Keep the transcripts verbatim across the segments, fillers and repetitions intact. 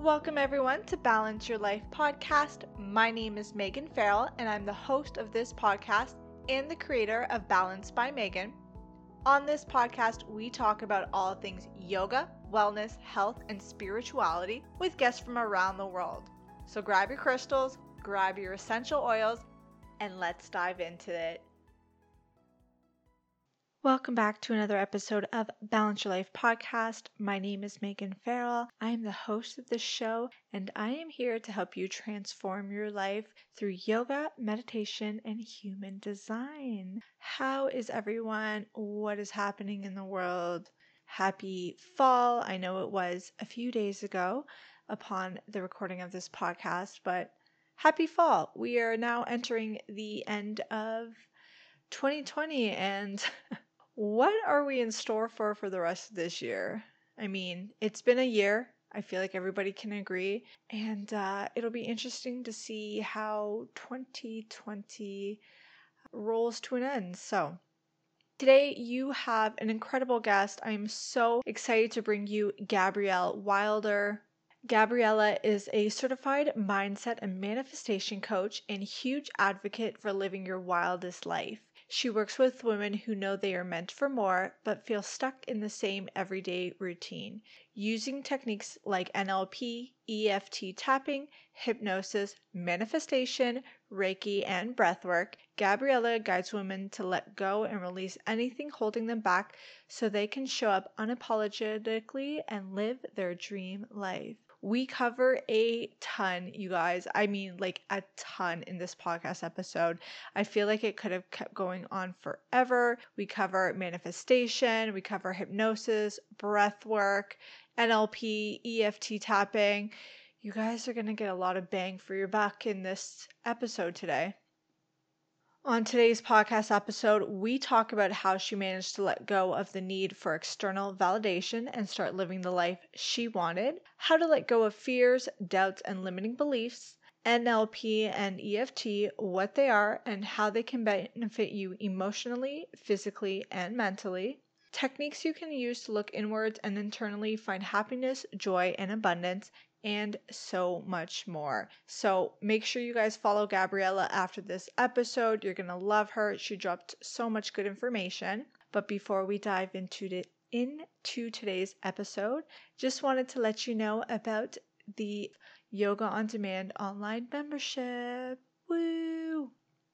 Welcome everyone to Balance Your Life podcast. My name is Megan Farrell and I'm the host of this podcast and the creator of Balance by Megan. On this podcast, we talk about all things yoga, wellness, health, and spirituality with guests from around the world. So grab your crystals, grab your essential oils, and let's dive into it. Welcome back to another episode of Balance Your Life podcast. My name is Megan Farrell. I am the host of this show, and I am here to help you transform your life through yoga, meditation, and human design. How is everyone? What is happening in the world? Happy fall. I know it was a few days ago upon the recording of this podcast, but happy fall. We are now entering the end of twenty twenty and what are we in store for for the rest of this year? I mean, it's been a year. I feel like everybody can agree. And uh, it'll be interesting to see how twenty twenty rolls to an end. So, today you have an incredible guest. I'm so excited to bring you Gabrielle Wilder. Gabriella is a certified mindset and manifestation coach and huge advocate for living your wildest life. She works with women who know they are meant for more but feel stuck in the same everyday routine. Using techniques like N L P, E F T tapping, hypnosis, manifestation, Reiki, and breathwork, Gabriella guides women to let go and release anything holding them back so they can show up unapologetically and live their dream life. We cover a ton, you guys. I mean, like a ton in this podcast episode. I feel like it could have kept going on forever. We cover manifestation, we cover hypnosis, breath work, N L P, E F T tapping. You guys are going to get a lot of bang for your buck in this episode today. On today's podcast episode, we talk about how she managed to let go of the need for external validation and start living the life she wanted, how to let go of fears, doubts, and limiting beliefs, N L P and E F T, what they are, and how they can benefit you emotionally, physically, and mentally, techniques you can use to look inwards and internally find happiness, joy, and abundance, and so much more. So make sure you guys follow Gabriella after this episode. You're going to love her. She dropped so much good information. But before we dive into the into today's episode, just wanted to let you know about the Yoga on Demand online membership. Woo!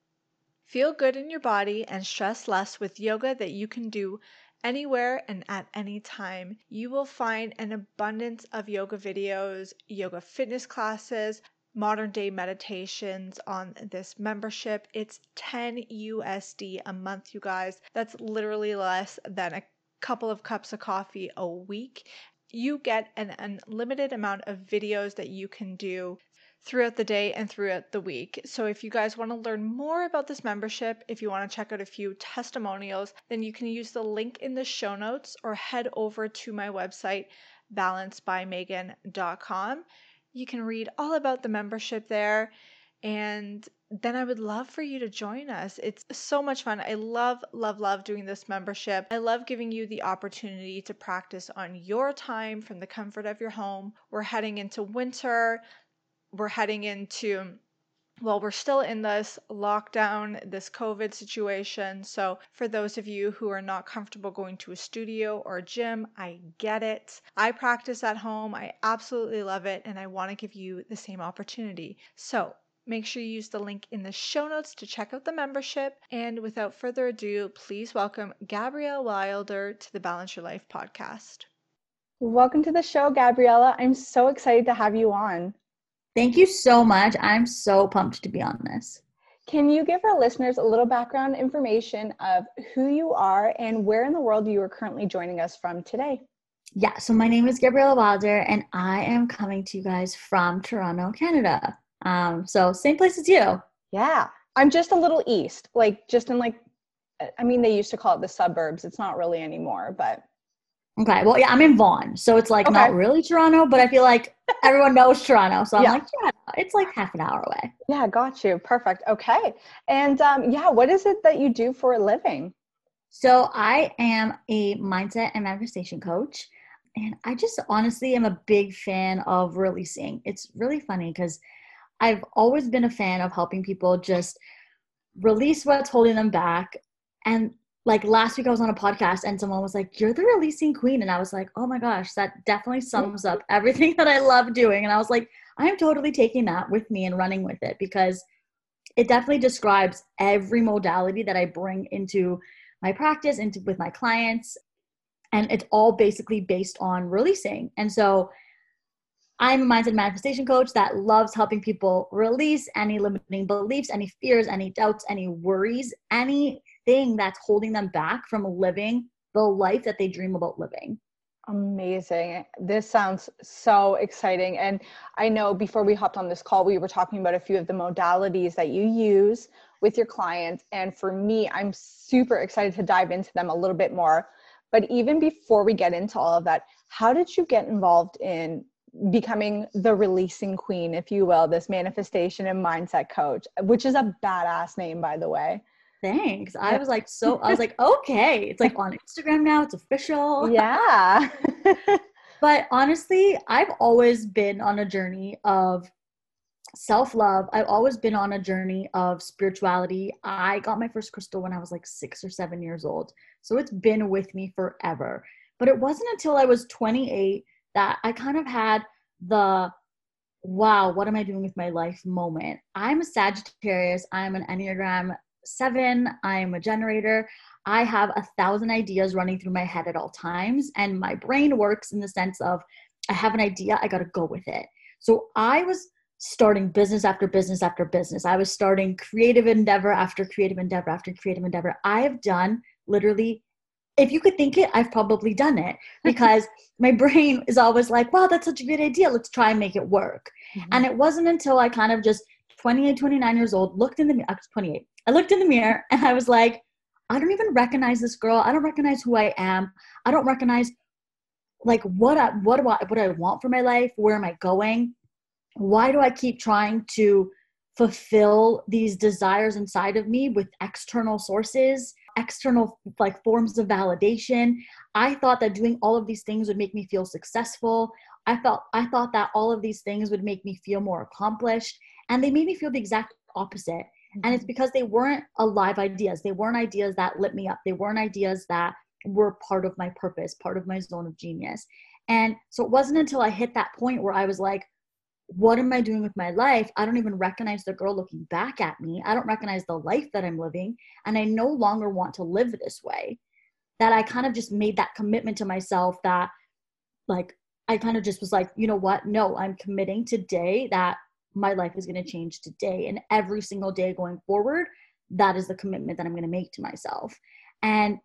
Feel good in your body and stress less with yoga that you can do anywhere and at any time. You will find an abundance of yoga videos, yoga fitness classes, modern day meditations on this membership. It's ten U S D a month, you guys. That's literally less than a couple of cups of coffee a week. You get an unlimited amount of videos that you can do throughout the day and throughout the week. So if you guys want to learn more about this membership, if you want to check out a few testimonials, then you can use the link in the show notes or head over to my website, balance by megan dot com. You can read all about the membership there, and then I would love for you to join us. It's so much fun. I love, love, love doing this membership. I love giving you the opportunity to practice on your time from the comfort of your home. We're heading into winter. We're heading into, well, we're still in this lockdown, this COVID situation. So for those of you who are not comfortable going to a studio or a gym, I get it. I practice at home. I absolutely love it. And I want to give you the same opportunity. So make sure you use the link in the show notes to check out the membership. And without further ado, please welcome Gabrielle Wilder to the Balance Your Life podcast. Welcome to the show, Gabriella. I'm so excited to have you on. Thank you so much. I'm so pumped to be on this. Can you give our listeners a little background information of who you are and where in the world you are currently joining us from today? Yeah, so my name is Gabriella Wilder, and I am coming to you guys from Toronto, Canada. Um, so same place as you. Yeah, I'm just a little east, like just in like, I mean, they used to call it the suburbs. It's not really anymore, but. Okay, well, yeah, I'm in Vaughan, so it's like okay. Not really Toronto, but I feel like everyone knows Toronto, so I'm yeah. like, yeah, it's like half an hour away. Yeah, got you. Perfect. Okay. And um, yeah, what is it that you do for a living? So I am a mindset and manifestation coach, And I just honestly am a big fan of releasing. It's really funny because I've always been a fan of helping people just release what's holding them back. And like last week I was on a podcast and someone was like, you're the releasing queen. And I was like, oh my gosh, that definitely sums up everything that I love doing. And I was like, I am totally taking that with me and running with it, because it definitely describes every modality that I bring into my practice, into with my clients. And it's all basically based on releasing. And so I'm a mindset manifestation coach that loves helping people release any limiting beliefs, any fears, any doubts, any worries, anything that's holding them back from living the life that they dream about living. Amazing. This sounds so exciting. And I know before we hopped on this call, we were talking about a few of the modalities that you use with your clients. And for me, I'm super excited to dive into them a little bit more. But even before we get into all of that, how did you get involved in becoming the releasing queen, if you will, this manifestation and mindset coach, which is a badass name, by the way? Thanks. I was like, so I was like, okay, it's like on Instagram now, it's official. Yeah. But honestly, I've always been on a journey of self-love. I've always been on a journey of spirituality. I got my first crystal when I was like six or seven years old. So it's been with me forever. But it wasn't until I was twenty-eight that I kind of had the, wow, what am I doing with my life moment. I'm a Sagittarius. I'm an Enneagram seven. I'm a generator. I have a thousand ideas running through my head at all times. And my brain works in the sense of, I have an idea, I got to go with it. So I was starting business after business after business. I was starting creative endeavor after creative endeavor after creative endeavor. I have done literally, if you could think it, I've probably done it, because my brain is always like, wow, that's such a good idea. Let's try and make it work. Mm-hmm. And it wasn't until I kind of just twenty-eight, twenty-nine years old, looked in the mirror, I was twenty-eight. I looked in the mirror and I was like, I don't even recognize this girl. I don't recognize who I am. I don't recognize like what I, what do I, what I want for my life? Where am I going? Why do I keep trying to fulfill these desires inside of me with external sources, external like forms of validation? I thought that doing all of these things would make me feel successful. I felt, I thought that all of these things would make me feel more accomplished, and they made me feel the exact opposite. Mm-hmm. And it's because they weren't alive ideas. They weren't ideas that lit me up. They weren't ideas that were part of my purpose, part of my zone of genius. And so it wasn't until I hit that point where I was like, what am I doing with my life? I don't even recognize the girl looking back at me. I don't recognize the life that I'm living. And I no longer want to live this way. That I kind of just made that commitment to myself that like, I kind of just was like, you know what? No, I'm committing today that my life is going to change today. And every single day going forward, that is the commitment that I'm going to make to myself. And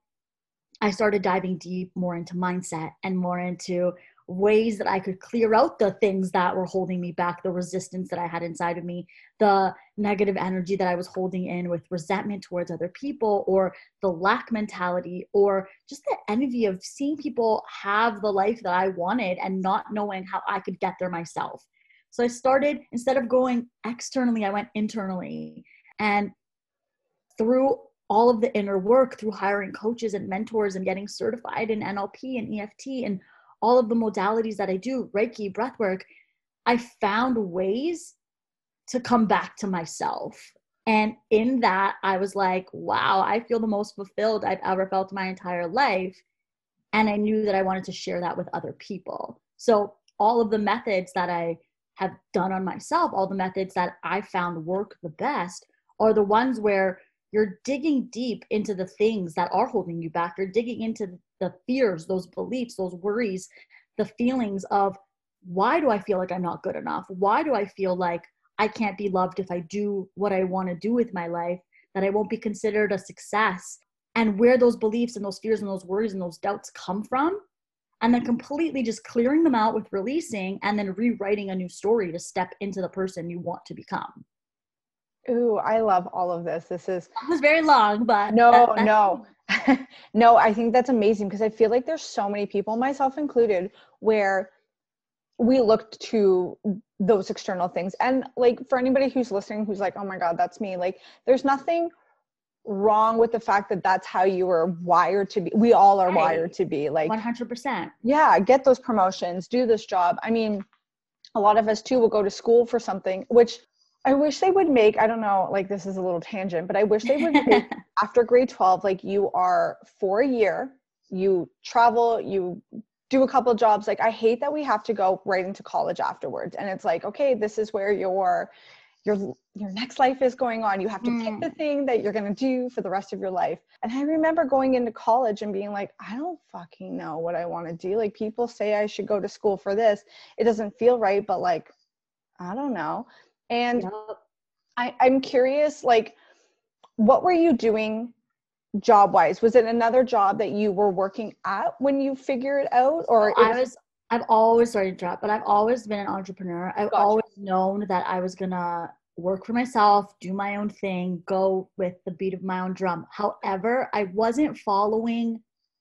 I started diving deep more into mindset and more into ways that I could clear out the things that were holding me back, the resistance that I had inside of me, the negative energy that I was holding in with resentment towards other people, or the lack mentality, or just the envy of seeing people have the life that I wanted and not knowing how I could get there myself. So I started, instead of going externally, I went internally. And through all of the inner work, through hiring coaches and mentors and getting certified in N L P and E F T and all of the modalities that I do, Reiki, breathwork, I found ways to come back to myself. And in that, I was like, wow, I feel the most fulfilled I've ever felt my entire life. And I knew that I wanted to share that with other people. So all of the methods that I have done on myself, all the methods that I found work the best, are the ones where you're digging deep into the things that are holding you back. You're digging into the fears, those beliefs, those worries, the feelings of, why do I feel like I'm not good enough? Why do I feel like I can't be loved if I do what I want to do with my life, that I won't be considered a success? And where those beliefs and those fears and those worries and those doubts come from, and then completely just clearing them out with releasing, and then rewriting a new story to step into the person you want to become. Ooh, I love all of this. This is, it was very long, but no, that, no, no, I think that's amazing, because I feel like there's so many people, myself included, where we looked to those external things. And like, for anybody who's listening, who's like, oh my God, that's me. Like, there's nothing wrong with the fact that that's how you were wired to be. We all are Right. wired to be like, one hundred percent. yeah, get those promotions, do this job. I mean, a lot of us too will go to school for something, which I wish they would make, I don't know, like this is a little tangent, but I wish they would make after grade twelve, like you are for a year, you travel, you do a couple of jobs. Like I hate that we have to go right into college afterwards. And it's like, okay, this is where your, your, your next life is going on. You have to Mm. pick the thing that you're going to do for the rest of your life. And I remember going into college and being like, I don't fucking know what I want to do. Like people say I should go to school for this. It doesn't feel right, but like, I don't know. And Yep. I, I'm curious, like, what were you doing job wise? Was it another job that you were working at when you figured it out? Or it I was, was, I've always, sorry to interrupt, but I've always been an entrepreneur. I've Gotcha. always known that I was gonna work for myself, do my own thing, go with the beat of my own drum. However, I wasn't following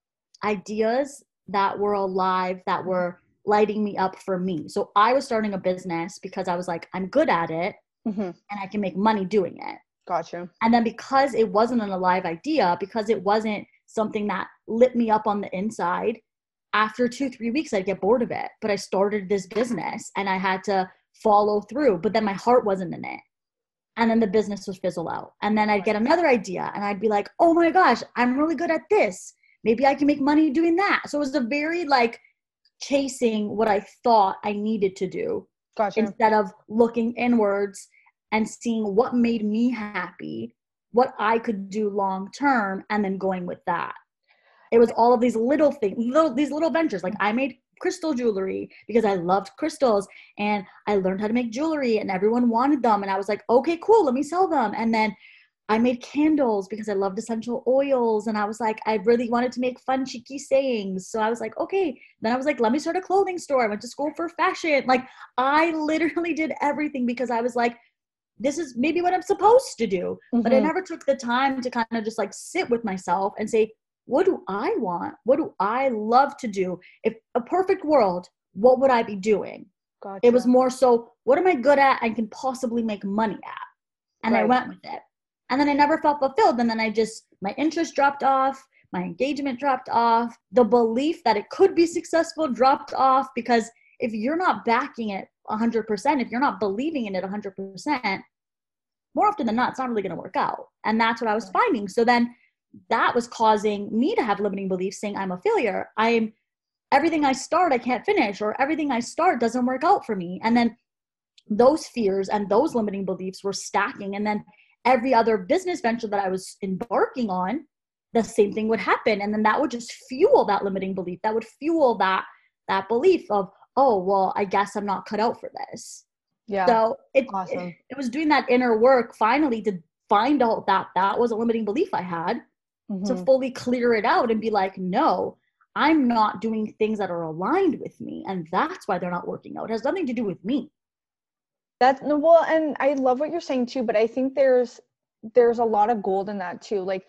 ideas that were alive, that were lighting me up for me. So I was starting a business because I was like, I'm good at it mm-hmm, and I can make money doing it. gotcha. And then because it wasn't an alive idea, because it wasn't something that lit me up on the inside, after two, three weeks, I'd get bored of it. But I started this business and I had to follow through, but then my heart wasn't in it. And then the business would fizzle out. And then I'd get another idea and I'd be like, oh my gosh, I'm really good at this. Maybe I can make money doing that. So it was a very like chasing what I thought I needed to do Gotcha. instead of looking inwards and seeing what made me happy, what I could do long term, and then going with that. It was all of these little things, little, these little ventures. Like I made crystal jewelry because I loved crystals and I learned how to make jewelry and everyone wanted them. And I was like, okay, cool, let me sell them. And then I made candles because I loved essential oils. And I was like, I really wanted to make fun, cheeky sayings. So I was like, okay. Then I was like, let me start a clothing store. I went to school for fashion. Like I literally did everything because I was like, this is maybe what I'm supposed to do. Mm-hmm. But I never took the time to kind of just like sit with myself and say, what do I want? What do I love to do? If a perfect world, what would I be doing? Gotcha. It was more so, what am I good at and can possibly make money at? And Right. I went with it. And then I never felt fulfilled. And then I just, my interest dropped off. My engagement dropped off. The belief that it could be successful dropped off, because if you're not backing it one hundred percent, if you're not believing in it one hundred percent, more often than not, it's not really going to work out. And that's what I was finding. So then that was causing me to have limiting beliefs, saying I'm a failure. I'm everything I start, I can't finish, or everything I start doesn't work out for me. And then those fears and those limiting beliefs were stacking. And then every other business venture that I was embarking on, the same thing would happen. And then that would just fuel that limiting belief. That would fuel that, that belief of, oh, well, I guess I'm not cut out for this. Yeah. So it, Awesome. it, it was doing that inner work finally to find out that that was a limiting belief I had, Mm-hmm. to fully clear it out and be like, no, I'm not doing things that are aligned with me. And that's why they're not working out. It has nothing to do with me. That's no, well, and I love what you're saying too, but I think there's there's a lot of gold in that too. Like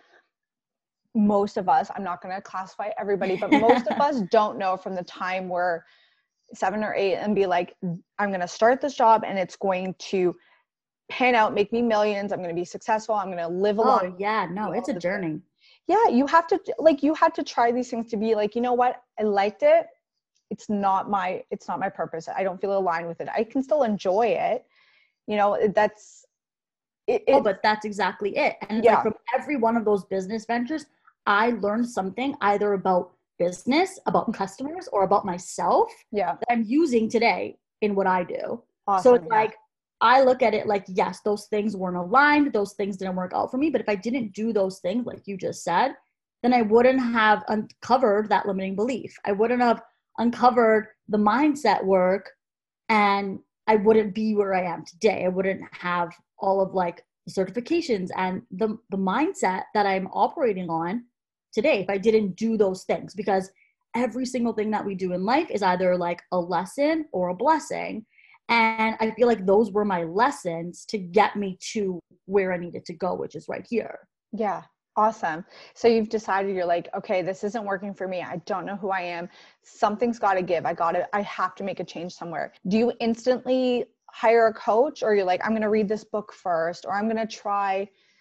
most of us, I'm not going to classify everybody, but most of us don't know from the time we're seven or eight and be like, I'm going to start this job and it's going to pan out, make me millions. I'm going to be successful. I'm going to live a lot. Oh yeah, no, it's a journey. Yeah, you have to, like, you had to try these things to be like, you know what, I liked it. It's not my, it's not my purpose. I don't feel aligned with it. I can still enjoy it. You know, that's, it, Oh, it, but that's exactly it. And it's Yeah. like from every one of those business ventures, I learned something either about business, about customers, or about myself yeah. that I'm using today in what I do. Awesome. So it's yeah. like, I look at it like, yes, those things weren't aligned. Those things didn't work out for me. But if I didn't do those things, like you just said, then I wouldn't have uncovered that limiting belief. I wouldn't have uncovered the mindset work, and I wouldn't be where I am today. I wouldn't have all of like the certifications and the, the mindset that I'm operating on today if I didn't do those things, because every single thing that we do in life is either like a lesson or a blessing. And I feel like those were my lessons to get me to where I needed to go, which is right here. Yeah. Awesome. So you've decided, you're like, okay, this isn't working for me. I don't know who I am. Something's got to give. I got to, I have to make a change somewhere. Do you instantly hire a coach, or you're like, I'm going to read this book first, or I'm going to try,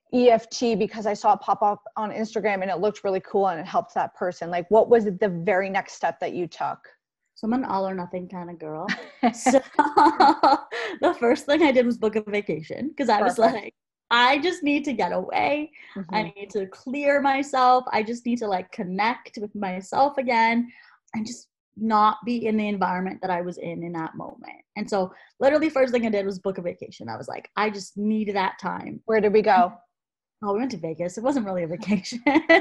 E F T because I saw it pop up on Instagram and it looked really cool and it helped that person. Like, what was the very next step that you took? So I'm an all or nothing kind of girl. So the first thing I did was book a vacation because I was Perfect. like, I just need to get away. Mm-hmm. I need to clear myself. I just need to like connect with myself again and just not be in the environment that I was in in that moment. And so literally first thing I did was book a vacation. I was like, I just needed that time. Where did we go? Oh, we went to Vegas. It wasn't really a vacation.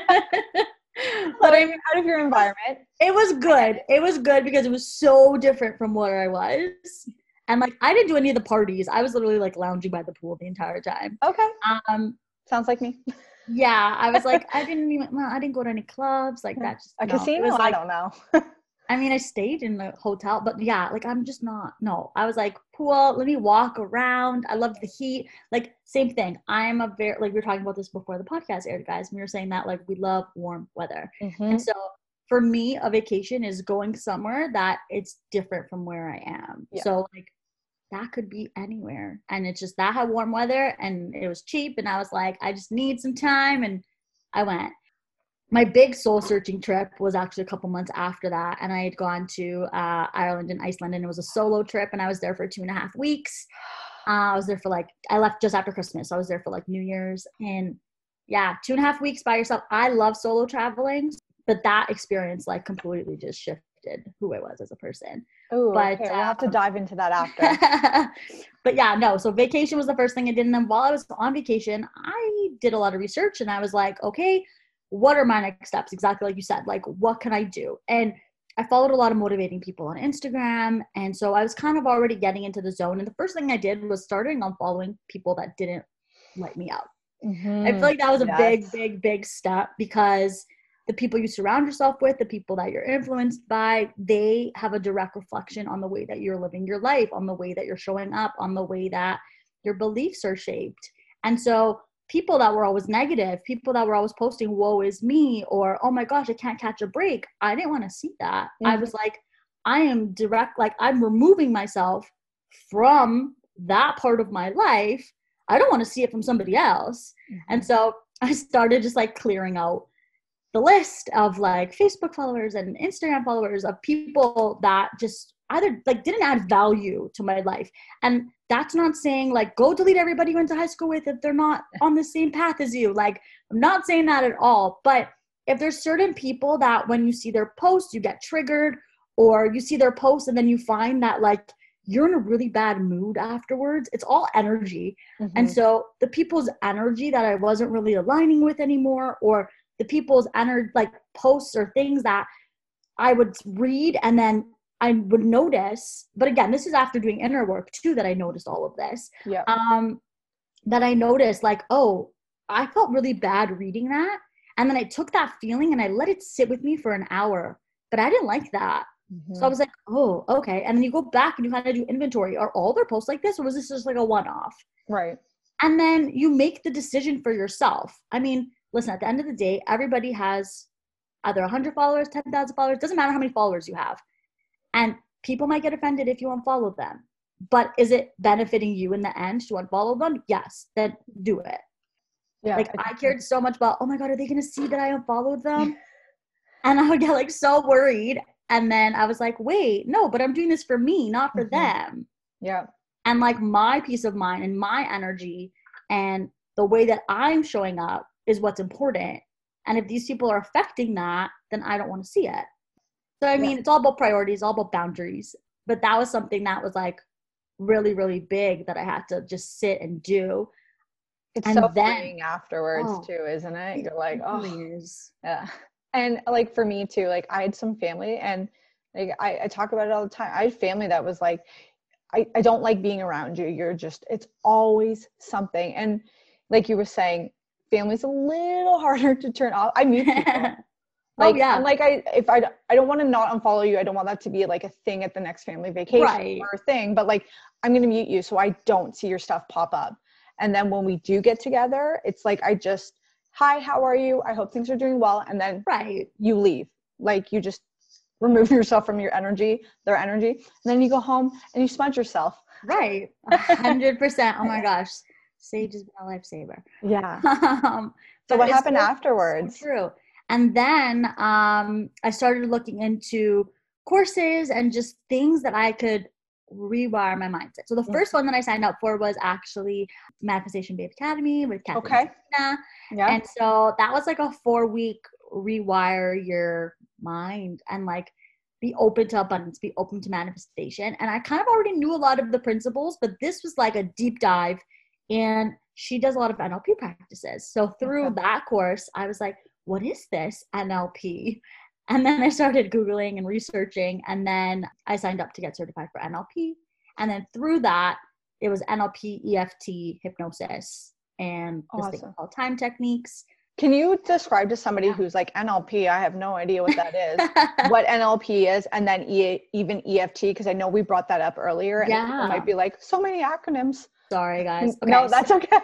But I mean, out of your environment. It was good. It was good because it was so different from where I was. And like, I didn't do any of the parties. I was literally like lounging by the pool the entire time. Okay. Um, Sounds like me. yeah, I was like, I didn't even, well, I didn't go to any clubs like that. Just, a no. casino? Like, I don't know. I mean, I stayed in the hotel, but yeah, like I'm just not, no. I was like, pool, let me walk around. I loved the heat. Like, same thing. I'm a very, like we were talking about this before the podcast aired, guys. We were saying that like we love warm weather. Mm-hmm. And so for me, a vacation is going somewhere that it's different from where I am. Yeah. So like that could be anywhere. And it's just that had warm weather and it was cheap. And I was like, I just need some time. And I went. My big soul searching trip was actually a couple months after that. And I had gone to uh, Ireland and Iceland and it was a solo trip and I was there for two and a half weeks. Uh, I was there for like, I left just after Christmas. So I was there for like New Year's and yeah, two and a half weeks by yourself. I love solo traveling, but that experience like completely just shifted who I was as a person. Oh, but okay. We'll um, have to dive into that after. But yeah, no. So vacation was the first thing I did. And then while I was on vacation, I did a lot of research and I was like, okay, what are my next steps? Exactly like you said, like, what can I do? And I followed a lot of motivating people on Instagram. And so I was kind of already getting into the zone. And the first thing I did was starting on following people that didn't light me up. Mm-hmm. I feel like that was a yes. big, big, big step because the people you surround yourself with, the people that you're influenced by, they have a direct reflection on the way that you're living your life, on the way that you're showing up, on the way that your beliefs are shaped. And so people that were always negative, people that were always posting, woe is me, or, oh my gosh, I can't catch a break. I didn't want to see that. Mm-hmm. I was like, I am direct, like I'm removing myself from that part of my life. I don't want to see it from somebody else. Mm-hmm. And so I started just like clearing out the list of like Facebook followers and Instagram followers of people that just either like didn't add value to my life. And that's not saying like go delete everybody you went to high school with if they're not on the same path as you. Like I'm not saying that at all. But if there's certain people that when you see their posts, you get triggered, or you see their posts and then you find that like you're in a really bad mood afterwards, it's all energy. Mm-hmm. And so the people's energy that I wasn't really aligning with anymore, or the people's energy, like posts or things that I would read and then I would notice, but again, this is after doing inner work too, that I noticed all of this. Yeah. Um, that I noticed like, oh, I felt really bad reading that. And then I took that feeling and I let it sit with me for an hour, but I didn't like that. Mm-hmm. So I was like, oh, okay. And then you go back and you kind of do inventory. Are all their posts like this, or was this just like a one-off? Right. And then you make the decision for yourself. I mean, listen, at the end of the day, everybody has either one hundred followers, ten thousand followers, doesn't matter how many followers you have. And people might get offended if you unfollow them. But is it benefiting you in the end to unfollow them? Yes, then do it. Yeah, like I cared so much about, oh my God, are they going to see that I unfollowed them? And I would get like so worried. And then I was like, wait, no, but I'm doing this for me, not for mm-hmm. them. Yeah. And like my peace of mind and my energy and the way that I'm showing up is what's important. And if these people are affecting that, then I don't want to see it. So, I mean, yeah. It's all about priorities, all about boundaries. But that was something that was like really, really big that I had to just sit and do. It's and so then, freeing afterwards oh, too, isn't it? You're like, oh, is. Yeah. And like for me too, like I had some family and like I, I talk about it all the time. I had family that was like, I, I don't like being around you. You're just, it's always something. And like you were saying, family's a little harder to turn off. I mute people. Like, oh, yeah. And like, I, if I, I don't want to not unfollow you. I don't want that to be like a thing at the next family vacation right. or a thing, but like, I'm going to mute you so I don't see your stuff pop up. And then when we do get together, it's like, I just, hi, how are you? I hope things are doing well. And then right. you leave. Like you just remove yourself from your energy, their energy. And then you go home and you smudge yourself. Right. A hundred percent. Oh my gosh. Sage has been a lifesaver. Yeah. um, So but what it's happened so- afterwards? so true. And then um, I started looking into courses and just things that I could rewire my mindset. So the Mhm. first one that I signed up for was actually Manifestation Babe Academy with Catherine Okay. Tina. Yeah. And so that was like a four week rewire your mind and like be open to abundance, be open to manifestation. And I kind of already knew a lot of the principles, but this was like a deep dive. And she does a lot of N L P practices. So through Okay. that course, I was like, what is this N L P? And then I started Googling and researching. And then I signed up to get certified for N L P. And then through that, it was N L P, E F T, hypnosis, and this thing Awesome. called time techniques. Can you describe to somebody Yeah. who's like N L P? I have no idea what that is. What N L P is, and then e- even E F T, because I know we brought that up earlier, and people Yeah. might be like, so many acronyms. Sorry, guys. Okay, No, that's so- okay.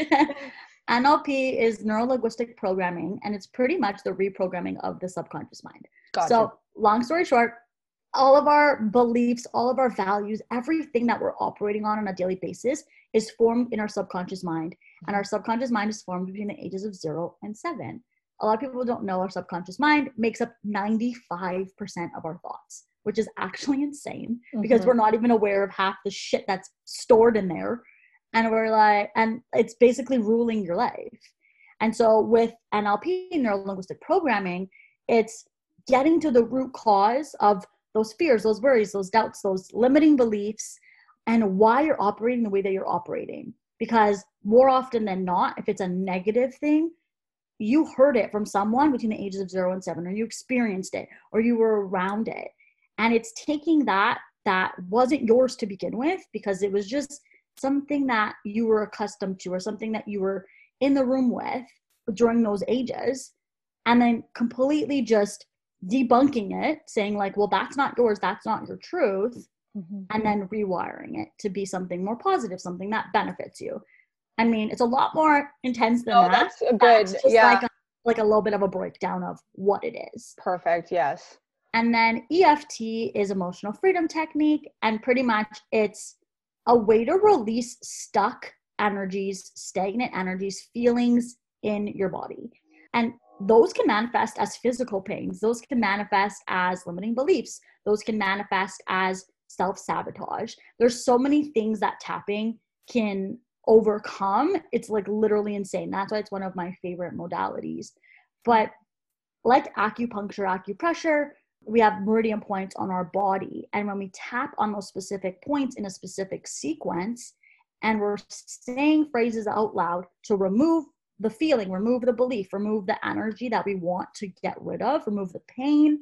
N L P is neuro-linguistic programming, and it's pretty much the reprogramming of the subconscious mind. Gotcha. So, long story short, all of our beliefs, all of our values, everything that we're operating on on a daily basis is formed in our subconscious mind. And our subconscious mind is formed between the ages of zero and seven. A lot of people don't know our subconscious mind makes up ninety-five percent of our thoughts, which is actually insane because Mhm. we're not even aware of half the shit that's stored in there. And we're like, and it's basically ruling your life. And so with N L P, neuro-linguistic programming, it's getting to the root cause of those fears, those worries, those doubts, those limiting beliefs, and why you're operating the way that you're operating. Because more often than not, if it's a negative thing, you heard it from someone between the ages of zero and seven, or you experienced it, or you were around it. And it's taking that that wasn't yours to begin with, because it was just something that you were accustomed to, or something that you were in the room with during those ages, and then completely just debunking it, saying like, well, that's not yours, that's not your truth, Mhm. and then rewiring it to be something more positive, something that benefits you. I mean, it's a lot more intense than Oh, that. that's a good. That's just Yeah. like a, like a little bit of a breakdown of what it is. Perfect. Yes. And then E F T is emotional freedom technique, and pretty much it's a way to release stuck energies, stagnant energies, feelings in your body. And those can manifest as physical pains. Those can manifest as limiting beliefs. Those can manifest as self-sabotage. There's so many things that tapping can overcome. It's like literally insane. That's why it's one of my favorite modalities. But like acupuncture, acupressure, we have meridian points on our body. And when we tap on those specific points in a specific sequence, and we're saying phrases out loud to remove the feeling, remove the belief, remove the energy that we want to get rid of, remove the pain,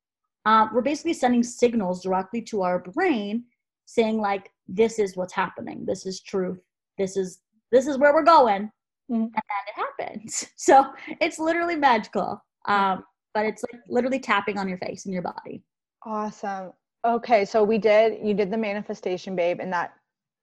um, we're basically sending signals directly to our brain saying like, this is what's happening. This is truth. This is, this is where we're going. Mhm. And then it happens. So it's literally magical. Um, but it's like literally tapping on your face and your body. Awesome. Okay, so we did. You did the manifestation, babe, and that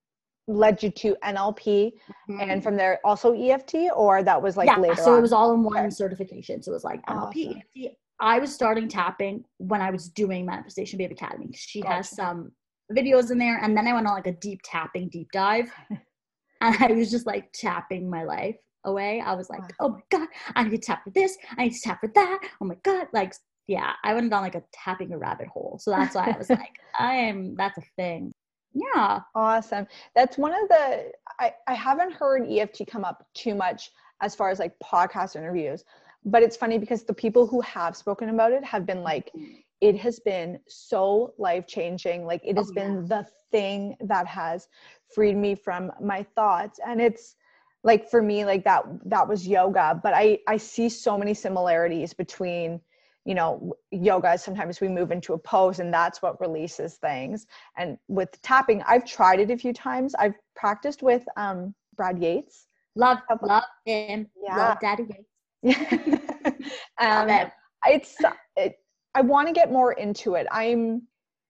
led you to N L P, and from there also E F T, or that was like yeah, later so on? it was all in one Okay. certification. So it was like N L P, Awesome. E F T. I was starting tapping when I was doing Manifestation Babe Academy. She has Gotcha. some videos in there, and then I went on like a deep tapping, deep dive, and I was just like tapping my life away. I was like, Wow. oh my God, I need to tap for this. I need to tap for that. Oh my God. Like, yeah, I went down like a tapping a rabbit hole. So that's why I was like, I am, that's a thing. Yeah. Awesome. That's one of the, I, I haven't heard E F T come up too much as far as like podcast interviews, but it's funny because the people who have spoken about it have been like, it has been so life-changing. Like it has Oh, been the thing that has freed me from my thoughts. And it's like, for me, like that, that was yoga, but I, I see so many similarities between, you know, yoga. Sometimes we move into a pose and that's what releases things. And with tapping, I've tried it a few times. I've practiced with um, Brad Yates. Love, love him. Yeah. Love Daddy Yates. um, Love him. it's, it, I want to get more into it. I'm,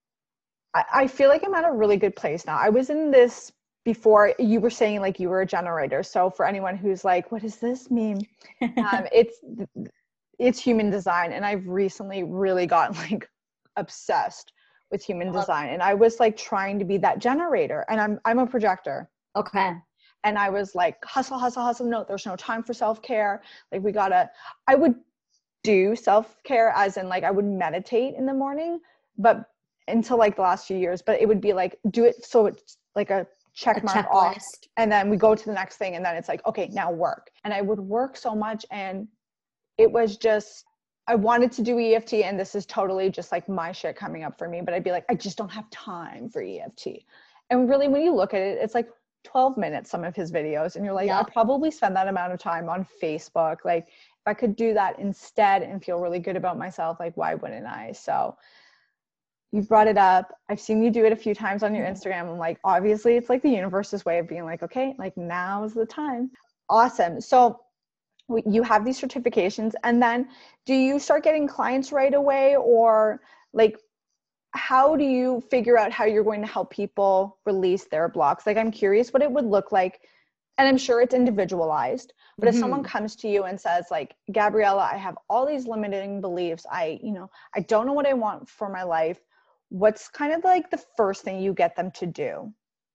I, I feel like I'm at a really good place now. I was in this before. You were saying like you were a generator. So for anyone who's like, what does this mean? Um, it's, it's human design. And I've recently really gotten like obsessed with human design. And I was like trying to be that generator, and I'm, I'm a projector. Okay. And I was like, hustle, hustle, hustle. No, there's no time for self-care. Like we gotta, I would do self-care as in like, I would meditate in the morning, but until like the last few years, but it would be like, do it. So it's like a check A mark checklist. off. And then we go to the next thing. And then it's like, okay, now work. And I would work so much. And it was just, I wanted to do E F T, and this is totally just like my shit coming up for me, but I'd be like, I just don't have time for E F T. And really, when you look at it, it's like twelve minutes, some of his videos. And you're like, Yep. I probably spend that amount of time on Facebook. Like if I could do that instead and feel really good about myself, like why wouldn't I? So you brought it up. I've seen you do it a few times on your Instagram. I'm like, obviously it's like the universe's way of being like, okay, like now is the time. Awesome. So you have these certifications, and then do you start getting clients right away, or like how do you figure out how you're going to help people release their blocks? Like I'm curious what it would look like, and I'm sure it's individualized, but Mm-hmm. if someone comes to you and says like, Gabriella, I have all these limiting beliefs, I you know I don't know what I want for my life, what's kind of like the first thing you get them to do?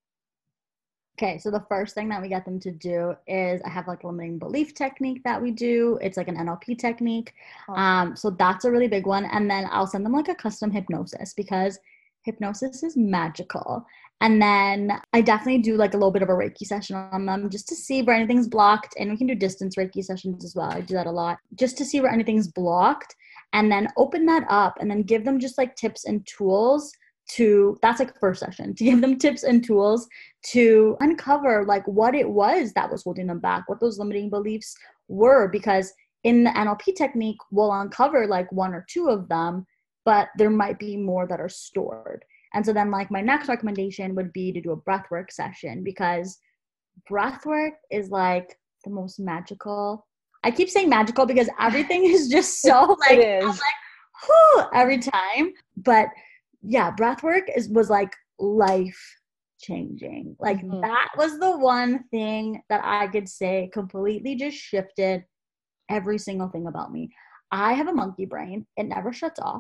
Okay, so the first thing that we get them to do is I have like a limiting belief technique that we do. It's like an N L P technique. Awesome. Um, so that's a really big one. And then I'll send them like a custom hypnosis, because hypnosis is magical. And then I definitely do like a little bit of a Reiki session on them just to see where anything's blocked. And we can do distance Reiki sessions as well. I do that a lot just to see where anything's blocked, and then open that up and then give them just like tips and tools to, that's like first session, to give them tips and tools to uncover like what it was that was holding them back, what those limiting beliefs were. Because in the N L P technique, we'll uncover like one or two of them, but there might be more that are stored. And so then like my next recommendation would be to do a breathwork session, because breathwork is like the most magical. I keep saying magical because everything is just so like, It I'm is. like, whew, every time. But yeah, breathwork is was like life changing. Like Mhm. that was the one thing that I could say completely just shifted every single thing about me. I have a monkey brain. It never shuts off.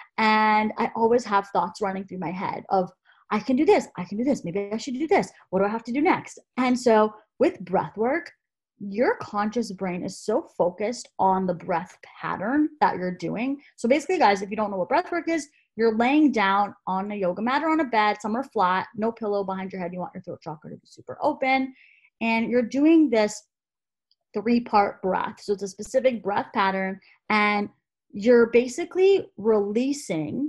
And I always have thoughts running through my head of, I can do this, I can do this, maybe I should do this. What do I have to do next? And so with breath work, your conscious brain is so focused on the breath pattern that you're doing. So basically, guys, if you don't know what breath work is, you're laying down on a yoga mat or on a bed, somewhere flat, no pillow behind your head. You want your throat chakra to be super open. And you're doing this three-part breath. So it's a specific breath pattern, and you're basically releasing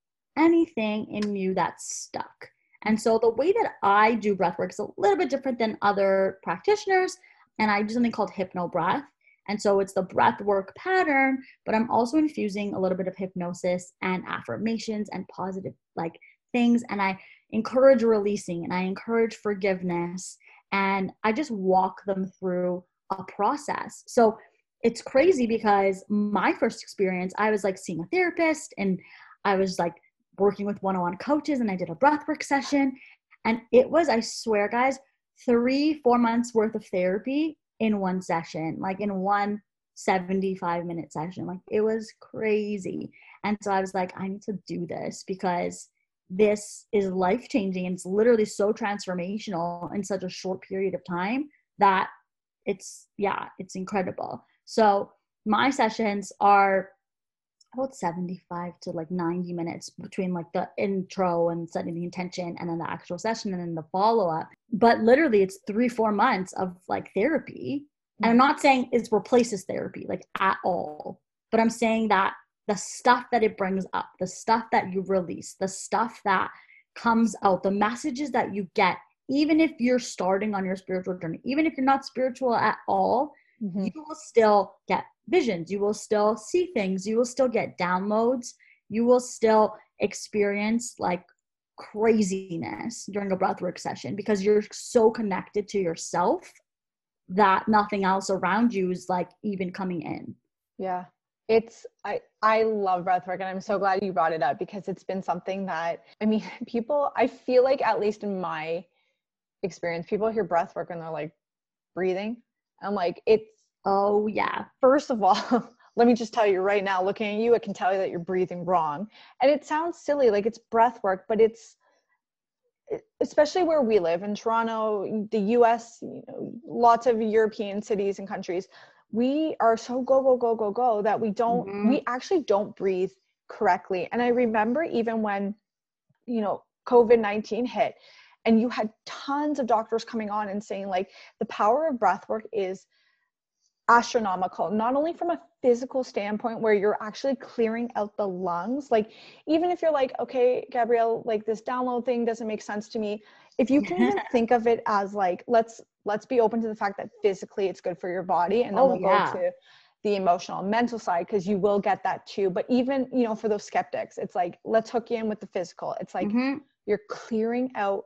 anything in you that's stuck. And so the way that I do breath work is a little bit different than other practitioners, and I do something called hypno breath. And so it's the breath work pattern, but I'm also infusing a little bit of hypnosis and affirmations and positive like things. And I encourage releasing, and I encourage forgiveness, and I just walk them through a process. So it's crazy because my first experience, I was like seeing a therapist, and I was like working with one-on-one coaches, and I did a breathwork session, and it was, I swear guys, three, four months worth of therapy in one session, like in one seventy-five minute session. Like it was crazy. And so I was like, I need to do this because this is life-changing, and it's literally so transformational in such a short period of time that it's, yeah, it's incredible. So my sessions are about seventy-five to like ninety minutes between like the intro and setting the intention and then the actual session and then the follow-up. But literally it's three, four months of like therapy. And I'm not saying it replaces therapy like at all, but I'm saying that the stuff that it brings up, the stuff that you release, the stuff that comes out, the messages that you get, even if you're starting on your spiritual journey, even if you're not spiritual at all, mm-hmm. you will still get visions. You will still see things. You will still get downloads. You will still experience like craziness during a breathwork session because you're so connected to yourself that nothing else around you is like even coming in. Yeah. It's, I, I love breathwork, and I'm so glad you brought it up because it's been something that, I mean, people, I feel like at least in my experience, people hear breathwork and they're like breathing. I'm like, it's, oh yeah. First of all, let me just tell you right now, looking at you, I can tell you that you're breathing wrong. And it sounds silly, like it's breath work, but it's, especially where we live in Toronto, the U S, you know, lots of European cities and countries, we are so go, go, go, go, go that we don't, Mhm. we actually don't breathe correctly. And I remember even when, you know, COVID nineteen hit and you had tons of doctors coming on and saying like the power of breath work is astronomical, not only from a physical standpoint where you're actually clearing out the lungs. Like, even if you're like, okay, Gabrielle, like this download thing doesn't make sense to me. If you can even think of it as like, let's, let's be open to the fact that physically it's good for your body. And then Oh, we'll yeah. go to the emotional and mental side, because you will get that too. But even, you know, for those skeptics, it's like, let's hook you in with the physical. It's like, Mhm. you're clearing out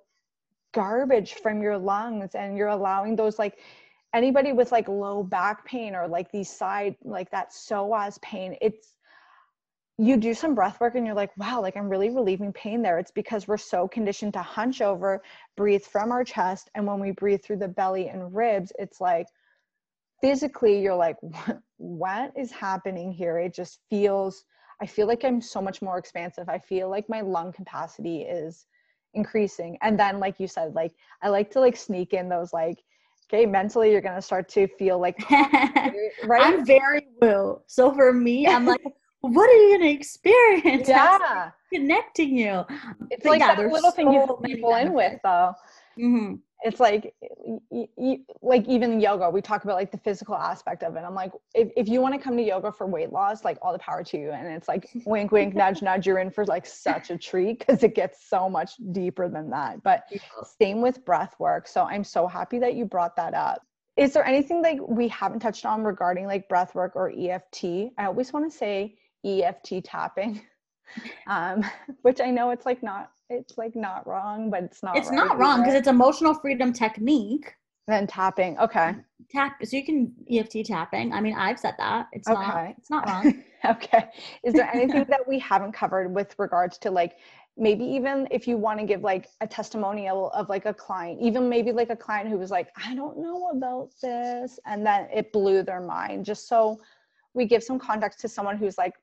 garbage from your lungs, and you're allowing those, like, anybody with like low back pain or like these side, like that psoas pain, it's, you do some breath work and you're like, wow, like I'm really relieving pain there. It's because we're so conditioned to hunch over, breathe from our chest. And when we breathe through the belly and ribs, it's like physically you're like, what, what is happening here? It just feels, I feel like I'm so much more expansive. I feel like my lung capacity is increasing. And then, like you said, like I like to like sneak in those like, okay, mentally you're going to start to feel like calm, right? I'm very woo. So for me, I'm like, what are you going to experience? Yeah. Connecting you. It's But like yeah, that there's little thing you so hook many people in with benefits. though. Mm-hmm. It's like, y- y- like even yoga, we talk about like the physical aspect of it. I'm like, if, if you want to come to yoga for weight loss, like all the power to you. And it's like, wink, wink, nudge, nudge, you're in for like such a treat, because it gets so much deeper than that. But same with breath work. So I'm so happy that you brought that up. Is there anything like we haven't touched on regarding like breath work or E F T? I always want to say E F T tapping, um, which I know it's like not, it's like not wrong, but it's not It's right not wrong because either. it's emotional freedom technique. Then tapping. Okay. Tap, so you can E F T tapping. I mean, I've said that. It's not, Okay. it's not wrong. Okay. Is there anything that we haven't covered with regards to like, maybe even if you want to give like a testimonial of like a client, even maybe like a client who was like, I don't know about this, and then it blew their mind, just so we give some context to someone who's like,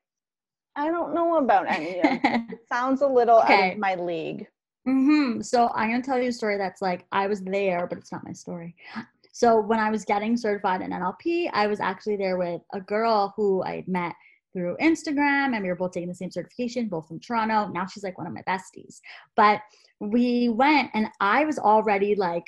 I don't know about any of it. It sounds a little out Okay. of my league. Mm-hmm. So I'm going to tell you a story that's like, I was there, but it's not my story. So when I was getting certified in N L P, I was actually there with a girl who I had met through Instagram, and we were both taking the same certification, both from Toronto. Now she's like one of my besties. But we went, and I was already like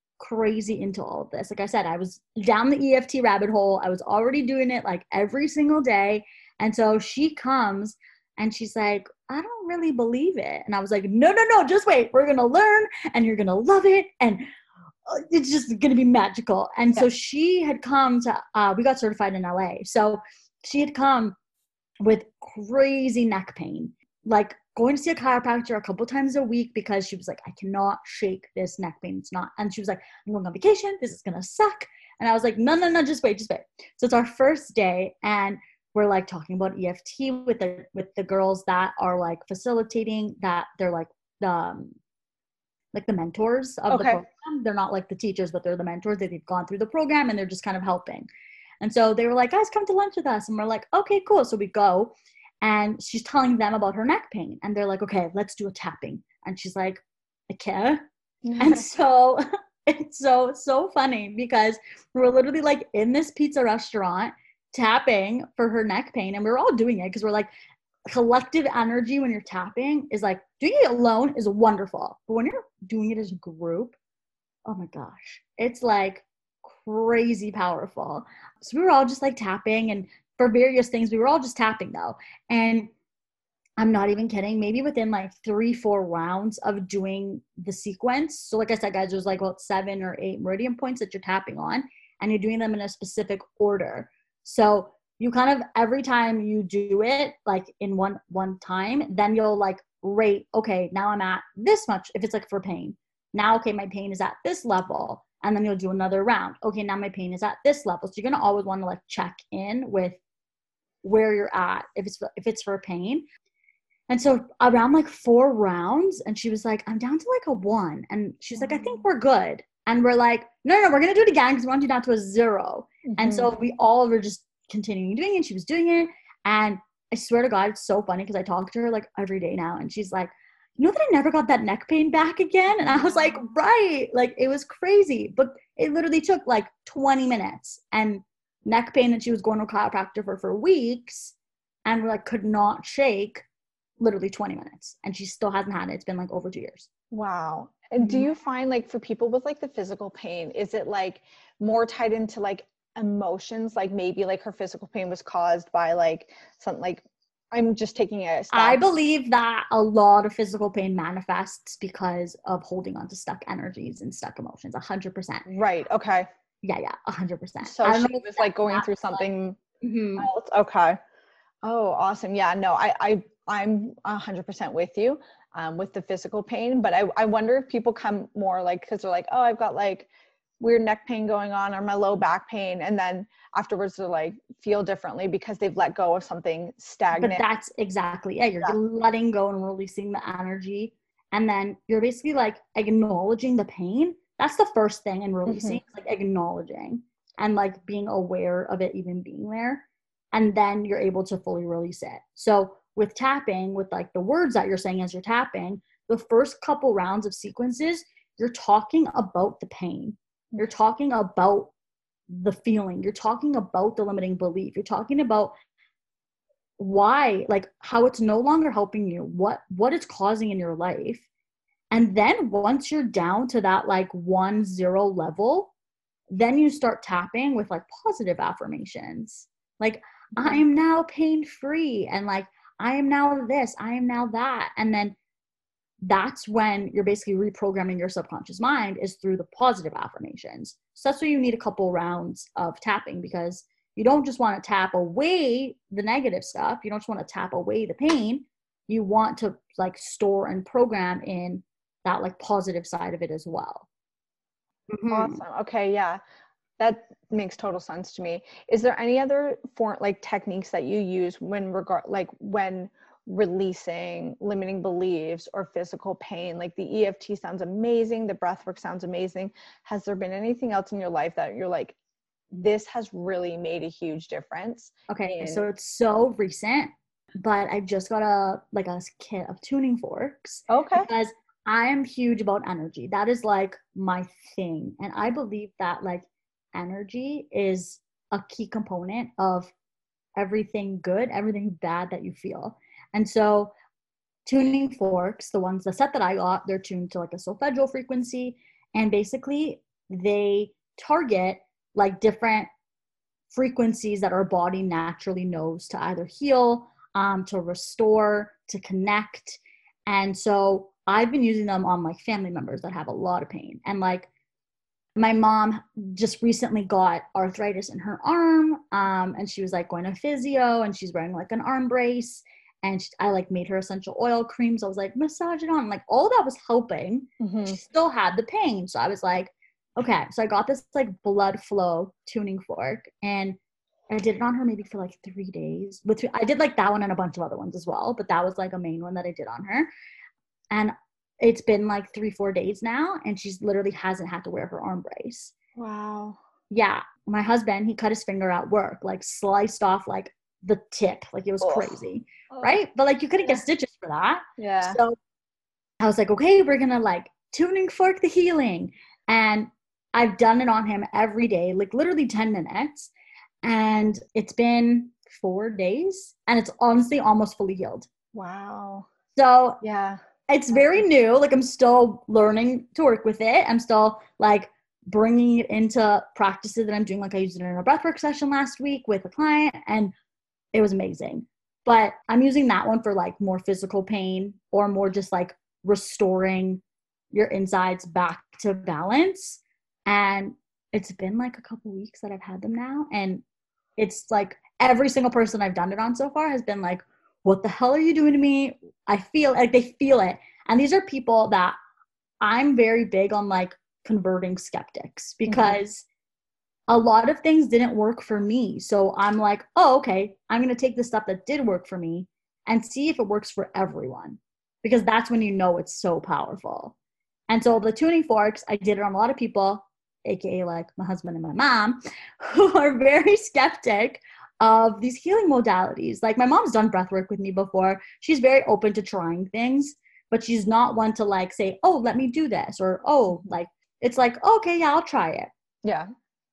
crazy into all of this. Like I said, I was down the E F T rabbit hole. I was already doing it like every single day. And so she comes and she's like, I don't really believe it. And I was like, no, no, no, just wait. We're going to learn and you're going to love it. And it's just going to be magical. And Yeah. so she had come to, uh, we got certified in L A. So she had come with crazy neck pain, like going to see a chiropractor a couple times a week, because she was like, I cannot shake this neck pain. It's not. And she was like, I'm going on vacation. This is going to suck. And I was like, no, no, no, just wait, just wait. So it's our first day, and we're like talking about E F T with the, with the girls that are like facilitating that. They're like the, um, like the mentors of Okay. the program. They're not like the teachers, but they're the mentors that they've gone through the program, and they're just kind of helping. And so they were like, guys, come to lunch with us. And we're like, okay, cool. So we go, and she's telling them about her neck pain. And they're like, okay, let's do a tapping. And she's like, okay. And so it's so, so funny, because we're literally like in this pizza restaurant tapping for her neck pain. And we're all doing it because we're like, collective energy when you're tapping is like, doing it alone is wonderful. But when you're doing it as a group, oh my gosh, it's like crazy powerful. So we were all just like tapping, and for various things, we were all just tapping though. And I'm not even kidding, maybe within like three, four rounds of doing the sequence. So like I said, guys, there's like about seven or eight meridian points that you're tapping on, and you're doing them in a specific order. So you kind of, every time you do it like in one, one time, then you'll like rate, okay, now I'm at this much. If it's like for pain, now, okay, my pain is at this level. And then you'll do another round. Okay, now my pain is at this level. So you're going to always want to like check in with where you're at if it's, if it's for pain. And so around like four rounds, and she was like, I'm down to like a one. And she's like, I think we're good. And we're like, no, no, no, we're going to do it again, because we want to do down to a zero. Mm-hmm. And so we all were just continuing doing it. And she was doing it. And I swear to God, it's so funny, because I talk to her like every day now. And she's like, you know that I never got that neck pain back again? And I was like, right. Like, it was crazy. But it literally took like twenty minutes. And neck pain that she was going to a chiropractor for for weeks and like could not shake, literally twenty minutes. And she still hasn't had it. It's been like over two years. Wow. And do you find like for people with like the physical pain, is it like more tied into like emotions? Like maybe like her physical pain was caused by like something like, I'm just taking a step. I believe that a lot of physical pain manifests because of holding on to stuck energies and stuck emotions. A hundred percent. Right. Okay. Yeah. Yeah. A hundred percent. So she was like going through something mm-hmm. else. Okay. Oh, awesome. Yeah, no, I, I, I'm a hundred percent with you, um, with the physical pain, but I, I wonder if people come more like, cause they're like, oh, I've got like weird neck pain going on or my low back pain. And then afterwards they're like feel differently because they've let go of something stagnant. But that's exactly, yeah, you're yeah. letting go and releasing the energy. And then you're basically like acknowledging the pain. That's the first thing in releasing, mm-hmm. like acknowledging and like being aware of it even being there. And then you're able to fully release it. So with tapping, with like the words that you're saying as you're tapping, the first couple rounds of sequences, you're talking about the pain. You're talking about the feeling. You're talking about the limiting belief. You're talking about why, like how it's no longer helping you, what, what it's causing in your life. And then once you're down to that like one zero level, then you start tapping with like positive affirmations. Like, I am now pain-free, and like, I am now this, I am now that. And then that's when you're basically reprogramming your subconscious mind, is through the positive affirmations. So that's why you need a couple rounds of tapping, because you don't just want to tap away the negative stuff. You don't just want to tap away the pain. You want to like store and program in that like positive side of it as well. Mm-hmm. Awesome. Okay. Yeah. That makes total sense to me. Is there any other form, like techniques that you use when regard, like when releasing limiting beliefs or physical pain? Like the E F T sounds amazing. The breath work sounds amazing. Has there been anything else in your life that you're like, this has really made a huge difference? Okay. In- so it's so recent, but I just got a, like a kit of tuning forks. Okay. Because I am huge about energy. That is like my thing. And I believe that like energy is a key component of everything good, everything bad that you feel. And so tuning forks, the ones, the set that I got, they're tuned to like a solfeggio frequency. And basically they target like different frequencies that our body naturally knows to either heal, um, to restore, to connect. And so I've been using them on like family members that have a lot of pain. And like my mom just recently got arthritis in her arm, um, and she was like going to physio, and she's wearing like an arm brace, and she, I like made her essential oil creams. I was like, massage it on. Like all that was helping. Mm-hmm. She still had the pain. So I was like, okay. So I got this like blood flow tuning fork, and I did it on her maybe for like three days. With I did like that one and a bunch of other ones as well, but that was like a main one that I did on her. And it's been like three, four days now, and she's literally hasn't had to wear her arm brace. Wow. Yeah. My husband, he cut his finger at work, like sliced off like the tip. Like it was Ugh. crazy. Ugh. Right? But like you couldn't yeah. get stitches for that. Yeah. So I was like, okay, we're going to like tuning fork the healing. And I've done it on him every day, like literally ten minutes. And it's been four days and it's honestly almost fully healed. Wow. So yeah. It's very new. Like I'm still learning to work with it. I'm still like bringing it into practices that I'm doing. Like I used it in a breathwork session last week with a client, and it was amazing. But I'm using that one for like more physical pain or more just like restoring your insides back to balance. And it's been like a couple weeks that I've had them now. And it's like every single person I've done it on so far has been like, what the hell are you doing to me? I feel like they feel it. And these are people that I'm very big on like converting skeptics, because mm-hmm. a lot of things didn't work for me. So I'm like, oh, okay, I'm going to take the stuff that did work for me and see if it works for everyone, because that's when you know it's so powerful. And so the tuning forks, I did it on a lot of people, A K A like my husband and my mom, who are very skeptic of these healing modalities. Like my mom's done breath work with me before. She's very open to trying things, but she's not one to like say, oh, let me do this, or oh, like it's like, okay, yeah, I'll try it. Yeah.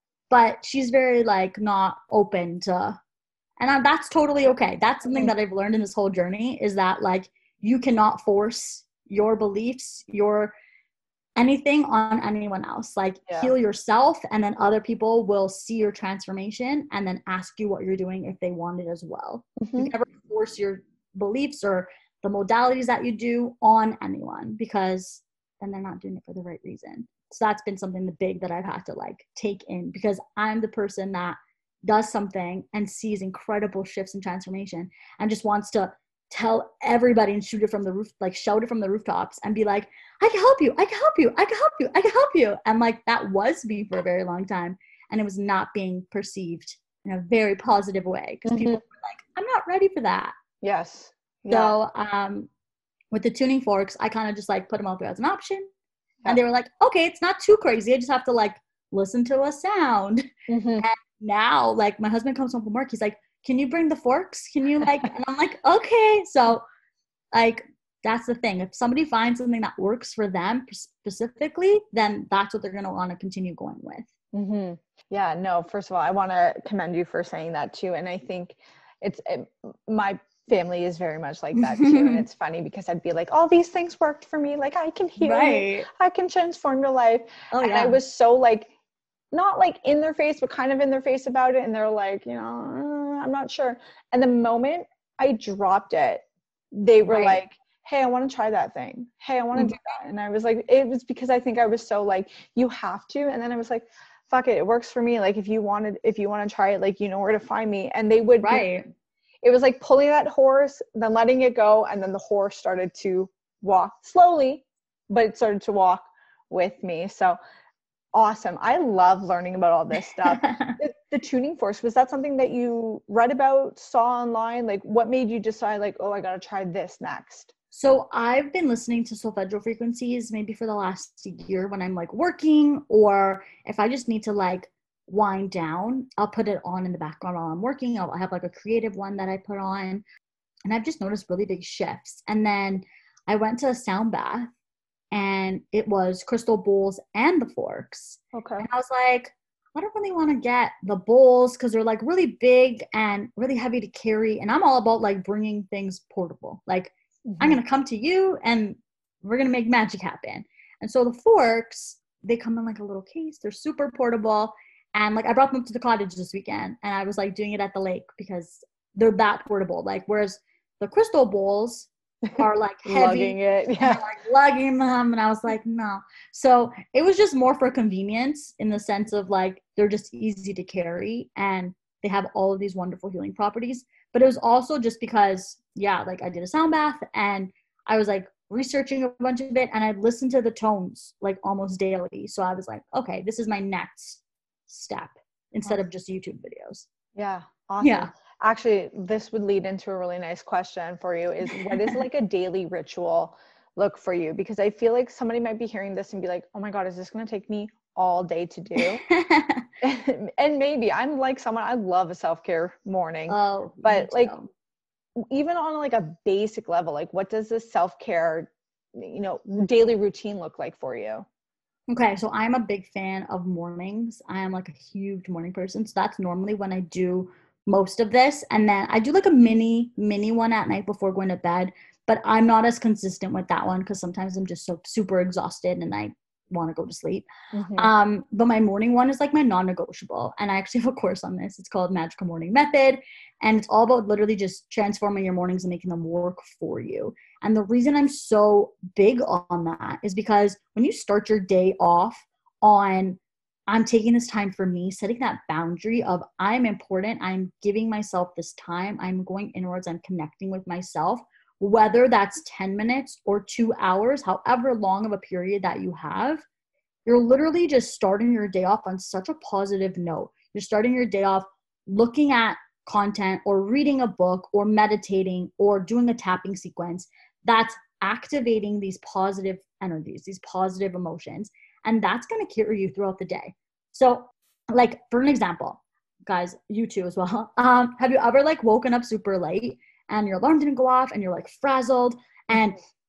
But she's very like not open to, and I, that's totally okay. That's something Mm-hmm. that I've learned in this whole journey, is that like you cannot force your beliefs, your anything on anyone else. Like Yeah. heal yourself, and then other people will see your transformation and then ask you what you're doing if they want it as well. Mm-hmm. You can never force your beliefs or the modalities that you do on anyone, because then they're not doing it for the right reason. So that's been something the big that I've had to like take in, because I'm the person that does something and sees incredible shifts and transformation and just wants to tell everybody and shoot it from the roof, like shout it from the rooftops and be like, I can help you, I can help you, I can help you, I can help you. And like that was me for a very long time. And it was not being perceived in a very positive way, because mm-hmm. people were like, I'm not ready for that. Yes. Yeah. So um, with the tuning forks, I kind of just like put them out there as an option. Yeah. And they were like, okay, it's not too crazy. I just have to like listen to a sound. Mm-hmm. And now like my husband comes home from work. He's like, can you bring the forks? Can you like, and I'm like, okay. So like, that's the thing. If somebody finds something that works for them specifically, then that's what they're going to want to continue going with. Mm-hmm. Yeah, no, first of all, I want to commend you for saying that too. And I think it's, it, my family is very much like that too. And it's funny because I'd be like, all these things worked for me. Like I can heal right. you. I can transform your life. Oh, and yeah. I was so like, not like in their face, but kind of in their face about it. And they're like, you know, uh, I'm not sure. And the moment I dropped it, they were right. like, hey, I want to try that thing. Hey, I want to mm-hmm. do that. And I was like, it was because I think I was so like, you have to. And then I was like, fuck it. It works for me. Like if you wanted, if you want to try it, like, you know where to find me. And they would, right. be, it was like pulling that horse, then letting it go. And then the horse started to walk slowly, but it started to walk with me. So awesome. I love learning about all this stuff. the, the tuning forks, was that something that you read about, saw online? Like what made you decide like, oh, I got to try this next? So I've been listening to solfeggio frequencies maybe for the last year when I'm like working, or if I just need to like wind down, I'll put it on in the background while I'm working. I'll have like a creative one that I put on, and I've just noticed really big shifts. And then I went to a sound bath, and it was crystal bowls and the forks. Okay. And I was like, I don't really want to get the bowls because they're like really big and really heavy to carry. And I'm all about like bringing things portable. Like mm-hmm. I'm going to come to you and we're going to make magic happen. And so the forks, they come in like a little case. They're super portable. And like I brought them up to the cottage this weekend, and I was like doing it at the lake because they're that portable. Like, whereas the crystal bowls are like heavy, lugging it, yeah, and, like lugging them, and I was like, no. So it was just more for convenience in the sense of like they're just easy to carry and they have all of these wonderful healing properties. But it was also just because, yeah, like I did a sound bath and I was like researching a bunch of it, and I'd listened to the tones like almost daily. So I was like, okay, this is my next step instead of just YouTube videos. Yeah, awesome. Yeah. Actually, this would lead into a really nice question for you is what is like a daily ritual look for you? Because I feel like somebody might be hearing this and be like, oh my God, is this going to take me all day to do? And maybe I'm like someone, I love a self-care morning, oh, but like even on like a basic level, like what does this self-care, you know, daily routine look like for you? Okay, so I'm a big fan of mornings. I am like a huge morning person. So that's normally when I do most of this. And then I do like a mini, mini one at night before going to bed. But I'm not as consistent with that one because sometimes I'm just so super exhausted and I want to go to sleep. Mm-hmm. Um, but my morning one is like my non-negotiable. And I actually have a course on this. It's called Magical Morning Method. And it's all about literally just transforming your mornings and making them work for you. And the reason I'm so big on that is because when you start your day off on, I'm taking this time for me, setting that boundary of I'm important, I'm giving myself this time, I'm going inwards, I'm connecting with myself, whether that's ten minutes or two hours, however long of a period that you have, you're literally just starting your day off on such a positive note. You're starting your day off looking at content or reading a book or meditating or doing a tapping sequence that's activating these positive energies, these positive emotions, and that's going to carry you throughout the day. So like for an example, guys, you too as well, um, have you ever like woken up super late and your alarm didn't go off and you're like frazzled and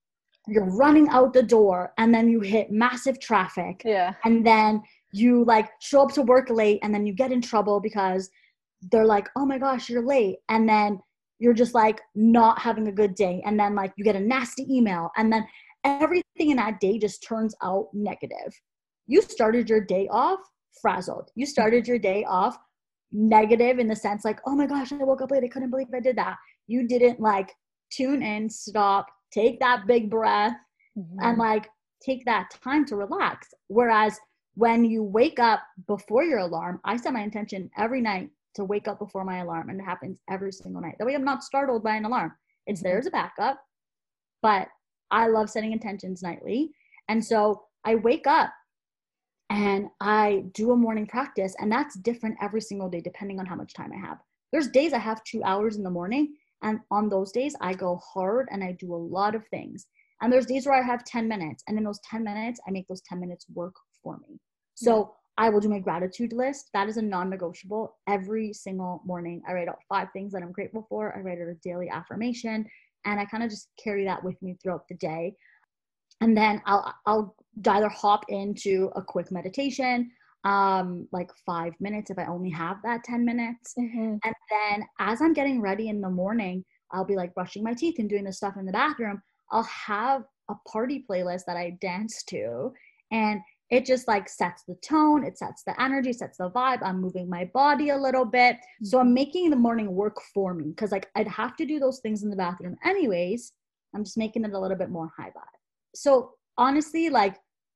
you're running out the door and then you hit massive traffic. Yeah. And then you like show up to work late and then you get in trouble because they're like, oh my gosh, you're late. And then you're just like not having a good day. And then like you get a nasty email and then everything in that day just turns out negative. You started your day off frazzled. You started your day off negative in the sense like, oh my gosh, I woke up late. I couldn't believe I did that. You didn't like tune in, stop, take that big breath mm-hmm. and like take that time to relax. Whereas when you wake up before your alarm, I set my intention every night to wake up before my alarm, and it happens every single night. That way I'm not startled by an alarm. It's there as a backup, but I love setting intentions nightly. And so I wake up and I do a morning practice, and that's different every single day depending on how much time I have. There's days I have two hours in the morning, and on those days I go hard and I do a lot of things. And there's days where I have ten minutes, and in those ten minutes, I make those ten minutes work for me. So I will do my gratitude list. That is a non-negotiable. Every single morning, I write out five things that I'm grateful for. I write out a daily affirmation, and I kind of just carry that with me throughout the day. And then I'll I'll either hop into a quick meditation, um, like five minutes if I only have that ten minutes. Mm-hmm. And then as I'm getting ready in the morning, I'll be like brushing my teeth and doing the stuff in the bathroom. I'll have a party playlist that I dance to, and it just like sets the tone, it sets the energy, sets the vibe. I'm moving my body a little bit. So I'm making the morning work for me because like I'd have to do those things in the bathroom anyways. I'm just making it a little bit more high vibe. So honestly, like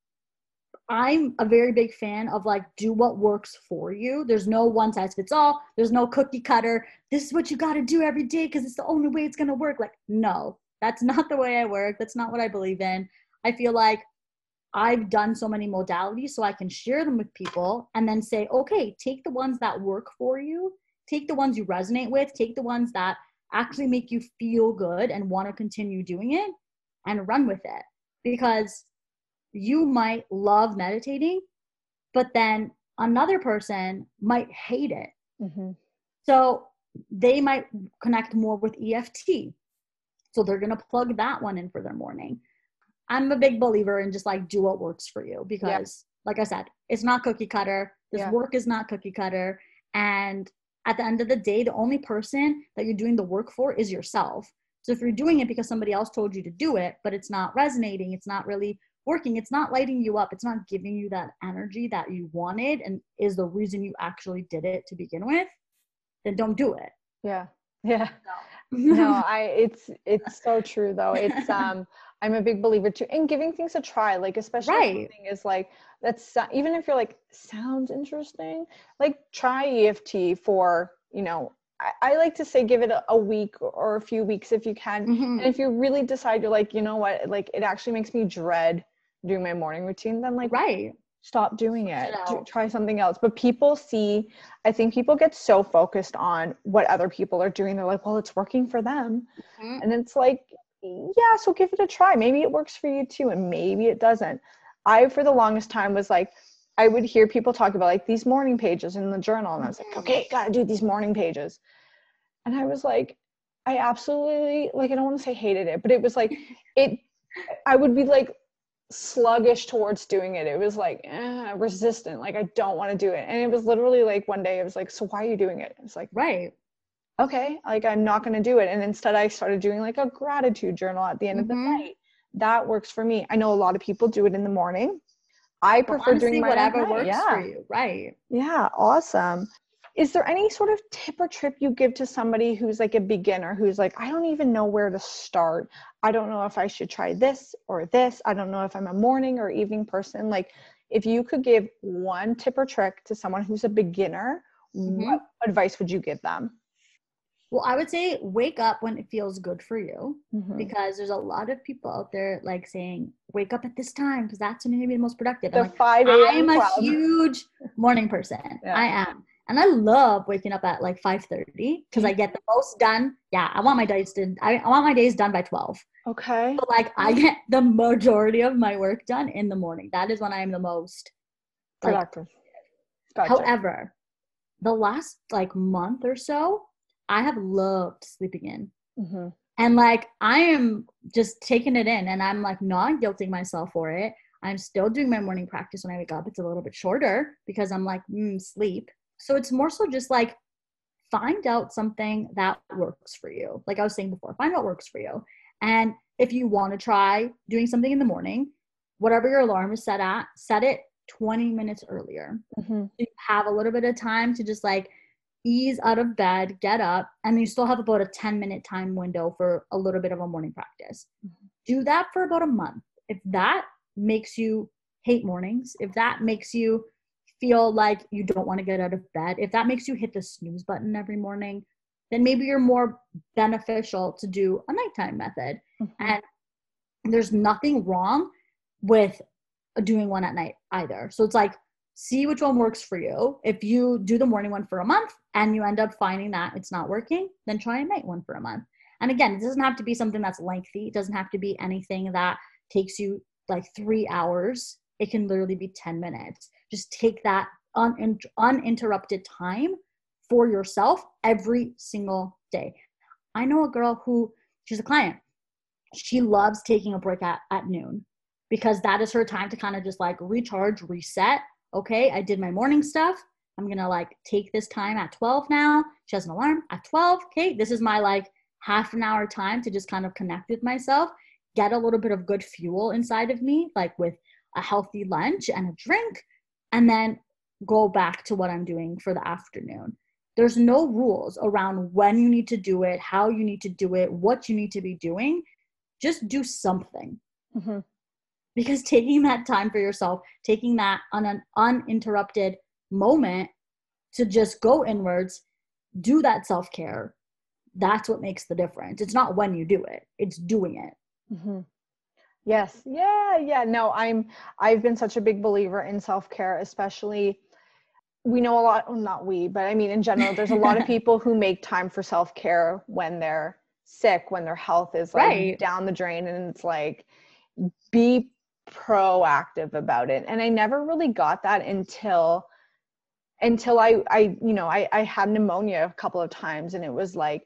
I'm a very big fan of like, do what works for you. There's no one size fits all. There's no cookie cutter. This is what you got to do every day because it's the only way it's going to work. Like, no, that's not the way I work. That's not what I believe in. I feel like I've done so many modalities so I can share them with people and then say, okay, take the ones that work for you, take the ones you resonate with, take the ones that actually make you feel good and want to continue doing it and run with it. Because you might love meditating, but then another person might hate it. Mm-hmm. So they might connect more with E F T. So they're going to plug that one in for their morning. I'm a big believer in just like do what works for you because yeah. like I said, it's not cookie cutter. This yeah. work is not cookie cutter. And at the end of the day, the only person that you're doing the work for is yourself. So if you're doing it because somebody else told you to do it, but it's not resonating, it's not really working, it's not lighting you up, it's not giving you that energy that you wanted and is the reason you actually did it to begin with, then don't do it. Yeah. Yeah. No, no I, it's, it's so true though. It's, um, I'm a big believer too in giving things a try, like especially right. if something is like, that's even if you're like, sounds interesting, like try E F T for, you know, I, I like to say, give it a, a week or a few weeks if you can. Mm-hmm. And if you really decide you're like, you know what, like it actually makes me dread doing my morning routine, then like, right. stop doing it, Do, try something else. But people see, I think people get so focused on what other people are doing. They're like, well, it's working for them. Mm-hmm. And it's like, yeah, so give it a try. Maybe it works for you too. And maybe it doesn't. I, for the longest time was like, I would hear people talk about like these morning pages in the journal. And I was like, okay, gotta do these morning pages. And I was like, I absolutely, like, I don't want to say hated it, but it was like, it, I would be like sluggish towards doing it. It was like eh, resistant. Like, I don't want to do it. And it was literally like one day I was like, so why are you doing it? It's like, right. Okay. Like, I'm not going to do it. And instead I started doing like a gratitude journal at the end mm-hmm. of the night. That works for me. I know a lot of people do it in the morning. I prefer well, honestly, doing my whatever works yeah. for you. Right. Yeah. Awesome. Is there any sort of tip or trip you give to somebody who's like a beginner, who's like, I don't even know where to start. I don't know if I should try this or this. I don't know if I'm a morning or evening person. Like, if you could give one tip or trick to someone who's a beginner, mm-hmm. what advice would you give them? Well, I would say wake up when it feels good for you, mm-hmm. because there's a lot of people out there like saying, wake up at this time because that's when you're going to be the most productive. The like, five a.m. I am club. a huge morning person. Yeah. I am. And I love waking up at like five thirty because I get the most done. Yeah, I want my days to, I, I want my days done by twelve. Okay. So like I get the majority of my work done in the morning. That is when I am the most like, productive. Gotcha. However, the last like month or so, I have loved sleeping in. Mm-hmm. And like, I am just taking it in and I'm like not guilting myself for it. I'm still doing my morning practice when I wake up. It's a little bit shorter because I'm like, mm, sleep. So it's more so just like, find out something that works for you. Like I was saying before, find what works for you. And if you want to try doing something in the morning, whatever your alarm is set at, set it twenty minutes earlier. Mm-hmm. You have a little bit of time to just like ease out of bed, get up, and you still have about a ten minute time window for a little bit of a morning practice. Mm-hmm. Do that for about a month. If that makes you hate mornings, if that makes you feel like you don't want to get out of bed, if that makes you hit the snooze button every morning, then maybe you're more beneficial to do a nighttime method. Mm-hmm. And there's nothing wrong with doing one at night either. So it's like, see which one works for you. If you do the morning one for a month and you end up finding that it's not working, then try a night one for a month. And again, it doesn't have to be something that's lengthy. It doesn't have to be anything that takes you like three hours. It can literally be ten minutes. Just take that un- uninterrupted time for yourself every single day. I know a girl who, she's a client. She loves taking a break at, at noon because that is her time to kind of just like recharge, reset. Okay, I did my morning stuff. I'm going to like take this time at twelve now. She has an alarm at twelve. Okay, this is my like half an hour time to just kind of connect with myself, get a little bit of good fuel inside of me, like with a healthy lunch and a drink, and then go back to what I'm doing for the afternoon. There's no rules around when you need to do it, how you need to do it, what you need to be doing. Just do something. Mm-hmm. Because taking that time for yourself, taking that on an uninterrupted moment to just go inwards, do that self-care, that's what makes the difference. It's not when you do it, it's doing it. Mm-hmm. Yes. Yeah. Yeah. No, I'm, I've been such a big believer in self-care, especially we know a lot, well, not we, but I mean, in general, there's a lot of people who make time for self-care when they're sick, when their health is like right. down the drain, and it's like, be proactive about it. And I never really got that until, until I, I, you know, I, I had pneumonia a couple of times, and it was like,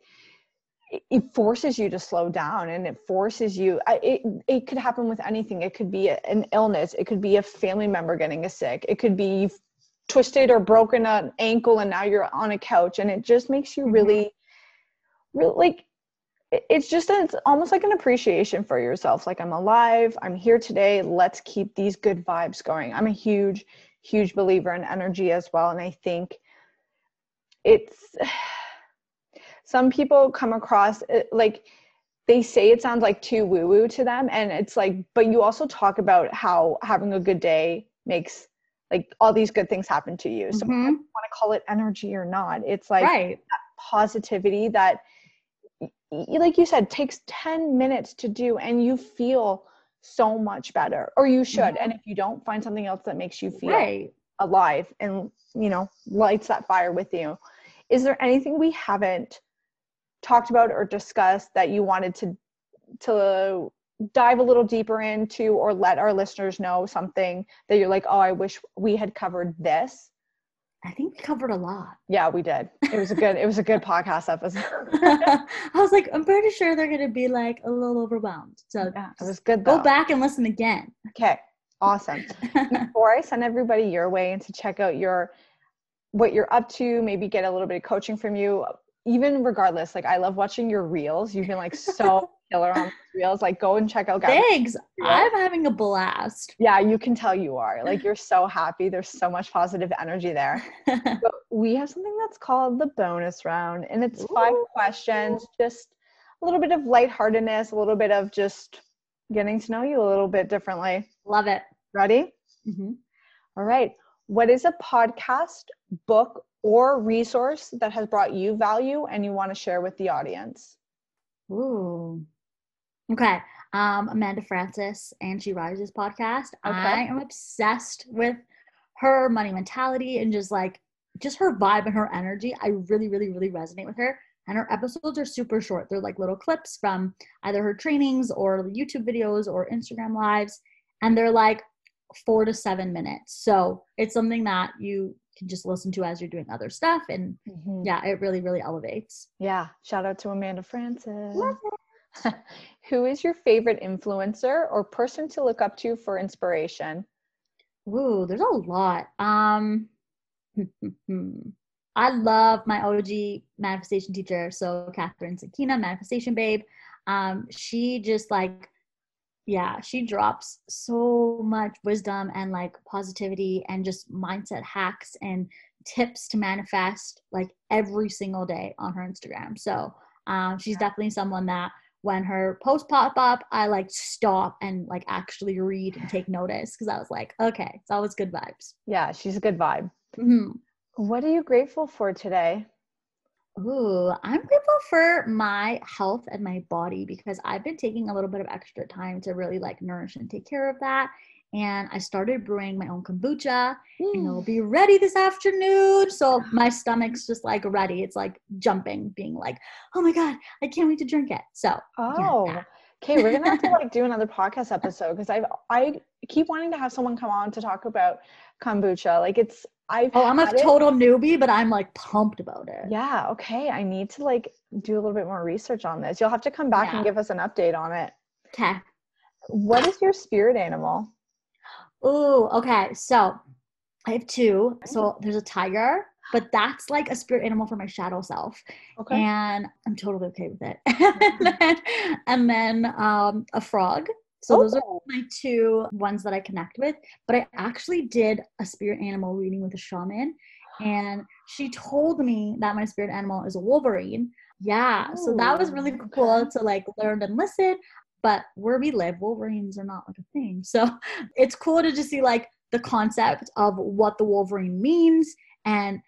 it forces you to slow down, and it forces you, it, it could happen with anything. It could be an illness. It could be a family member getting a sick. It could be you've twisted or broken an ankle and now you're on a couch, and it just makes you really, really like, it's just, a, it's almost like an appreciation for yourself. Like, I'm alive, I'm here today. Let's keep these good vibes going. I'm a huge, huge believer in energy as well. And I think it's, some people come across like, they say it sounds like too woo-woo to them. And it's like, but you also talk about how having a good day makes like all these good things happen to you. So mm-hmm. I want to call it energy or not. It's like right. that positivity that, like you said, takes ten minutes to do, and you feel so much better, or you should. Mm-hmm. And if you don't, find something else that makes you feel right. alive and, you know, lights that fire with you. Is there anything we haven't talked about or discussed that you wanted to to dive a little deeper into, or let our listeners know something that you're like, oh, I wish we had covered this? I think we covered a lot. Yeah, we did. It was a good, it was a good podcast episode. I was like, I'm pretty sure they're going to be like a little overwhelmed. So yeah, it was good though. Go back and listen again. Okay. Awesome. Before I send everybody your way and to check out your, what you're up to, maybe get a little bit of coaching from you, even regardless, like I love watching your reels. You've been like so killer on reels. Like go and check out Gabri's Thanks. Reels. I'm having a blast. Yeah, you can tell you are. Like you're so happy. There's so much positive energy there. But we have something that's called the bonus round, and it's Ooh. five questions, just a little bit of lightheartedness, a little bit of just getting to know you a little bit differently. Love it. Ready? Mm-hmm. All right. What is a podcast, book, or resource that has brought you value and you want to share with the audience? Ooh. Okay. Um, Amanda Frances and She Rises podcast. Okay. I am obsessed with her money mentality and just like, just her vibe and her energy. I really, really, really resonate with her. And her episodes are super short. They're like little clips from either her trainings or the YouTube videos or Instagram lives. And they're like four to seven minutes. So it's something that you can just listen to as you're doing other stuff. And mm-hmm. yeah, it really, really elevates. Yeah. Shout out to Amanda Frances. Love it. Who is your favorite influencer or person to look up to for inspiration? Ooh, there's a lot. Um, I love my O G manifestation teacher. So Catherine Sakina, manifestation babe. Um, she just like, yeah, she drops so much wisdom and like positivity and just mindset hacks and tips to manifest like every single day on her Instagram. So um, she's definitely someone that when her posts pop up, I like stop and like actually read and take notice because I was like, okay, it's always good vibes. Yeah, she's a good vibe. Mm-hmm. What are you grateful for today? Ooh, I'm grateful for my health and my body because I've been taking a little bit of extra time to really like nourish and take care of that. And I started brewing my own kombucha mm. and it'll be ready this afternoon. So my stomach's just like ready. It's like jumping, being like, oh my God, I can't wait to drink it. So, oh, yeah. Okay. We're going to have to like do another podcast episode because I I keep wanting to have someone come on to talk about kombucha. Like it's, I've oh, I'm a it. total newbie, but I'm like pumped about it. Yeah. Okay. I need to like do a little bit more research on this. You'll have to come back yeah. and give us an update on it. Okay. What is your spirit animal? Oh, okay. So I have two. So there's a tiger, but that's like a spirit animal for my shadow self. Okay. And I'm totally okay with it. and then, and then um, a frog. So oh. those are my two ones that I connect with. But I actually did a spirit animal reading with a shaman. And she told me that my spirit animal is a wolverine. Yeah. Ooh, so that was really cool okay. to like learn and listen. But where we live, wolverines are not like a thing. So it's cool to just see like the concept of what the wolverine means. And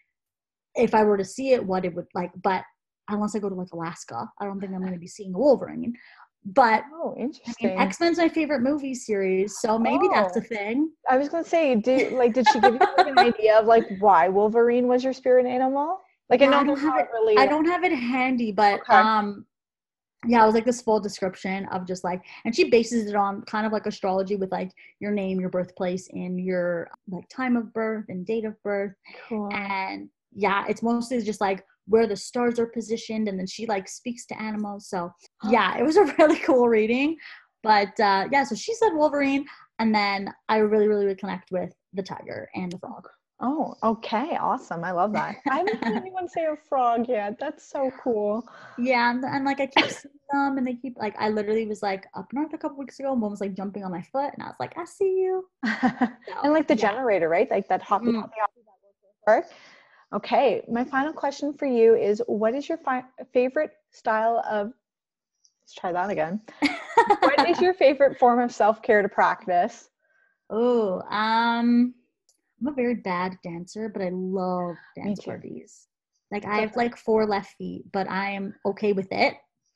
if I were to see it, what it would like. But unless I go to like Alaska, I don't think I'm going to be seeing a wolverine. But oh, interesting. I mean, X-Men's my favorite movie series, so maybe oh. that's a thing. I was gonna say, do like did she give you like, an idea of like why Wolverine was your spirit animal? Like yeah, I know I don't have it. Really I don't have it handy, but okay. um, yeah, it was like this full description of just like, and she bases it on kind of like astrology with like your name, your birthplace, and your like time of birth and date of birth. Cool. And yeah, it's mostly just like where the stars are positioned, and then she like speaks to animals. So yeah, it was a really cool reading. But uh, yeah, so she said Wolverine, and then I really, really would connect with the tiger and the frog. Oh, okay. Awesome. I love that. I haven't heard anyone say a frog yet. That's so cool. Yeah. And, and like I keep seeing them and they keep like, I literally was like up north a couple weeks ago and one was like jumping on my foot and I was like, I see you. So, and like the yeah. generator, right? Like that hoppy, mm-hmm. hoppy, hoppy that works. Okay. My final question for you is what is your fi- favorite style of, let's try that again. What is your favorite form of self-care to practice? Oh, um, I'm a very bad dancer, but I love dance parties. Like I have like four left feet, but I am okay with it.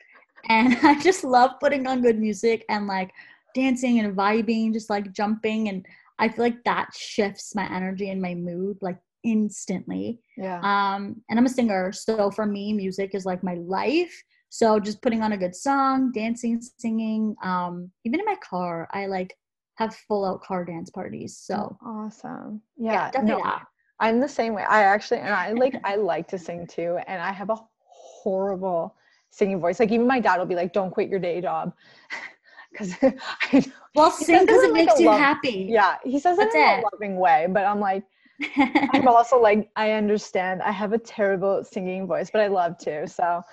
And I just love putting on good music and like dancing and vibing, just like jumping. And I feel like that shifts my energy and my mood like instantly. Yeah. Um, and I'm a singer. So for me, music is like my life. So just putting on a good song, dancing, singing, um, even in my car, I like have full out car dance parties. So awesome. Yeah, yeah definitely no, that. I'm the same way. I actually, and I like, I like to sing too. And I have a horrible singing voice. Like even my dad will be like, don't quit your day job. Cause I well, sing because it, it makes like you love, happy. Yeah. He says it in a loving way, but I'm like, I'm also like, I understand. I have a terrible singing voice, but I love to. So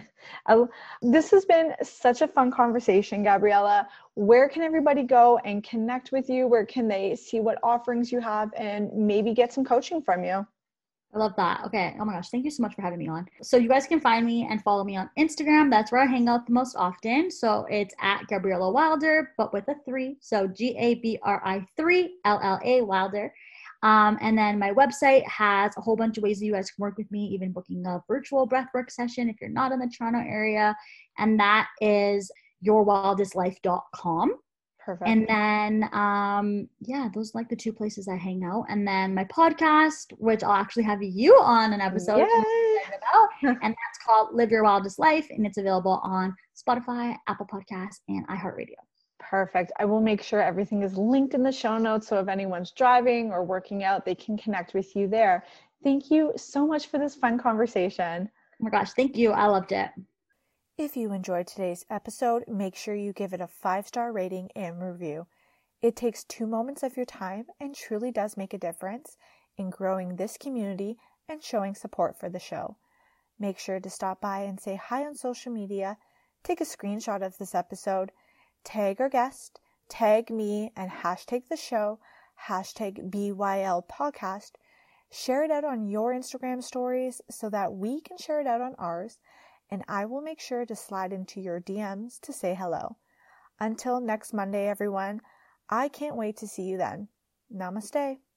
I, this has been such a fun conversation, Gabriella. Where can everybody go and connect with you? Where can they see what offerings you have and maybe get some coaching from you? I love that. Okay. Oh my gosh. Thank you so much for having me on. So you guys can find me and follow me on Instagram. That's where I hang out the most often. So it's at Gabriella Wilder, but with a three. So G A B R I three L L A Wilder. Um, and then my website has a whole bunch of ways that you guys can work with me, even booking a virtual breathwork session if you're not in the Toronto area. And that is your wildest life dot com. Perfect. And then, um, yeah, those are like the two places I hang out. And then my podcast, which I'll actually have you on an episode about, and that's called Live Your Wildest Life. And it's available on Spotify, Apple Podcasts, and iHeartRadio. Perfect. I will make sure everything is linked in the show notes. So if anyone's driving or working out, they can connect with you there. Thank you so much for this fun conversation. Oh my gosh. Thank you. I loved it. If you enjoyed today's episode, make sure you give it a five-star rating and review. It takes two moments of your time and truly does make a difference in growing this community and showing support for the show. Make sure to stop by and say hi on social media, take a screenshot of this episode, tag our guest, tag me, and hashtag the show, hashtag B Y L podcast. Share it out on your Instagram stories so that we can share it out on ours, and I will make sure to slide into your D Ms to say hello. Until next Monday, everyone, I can't wait to see you then. Namaste.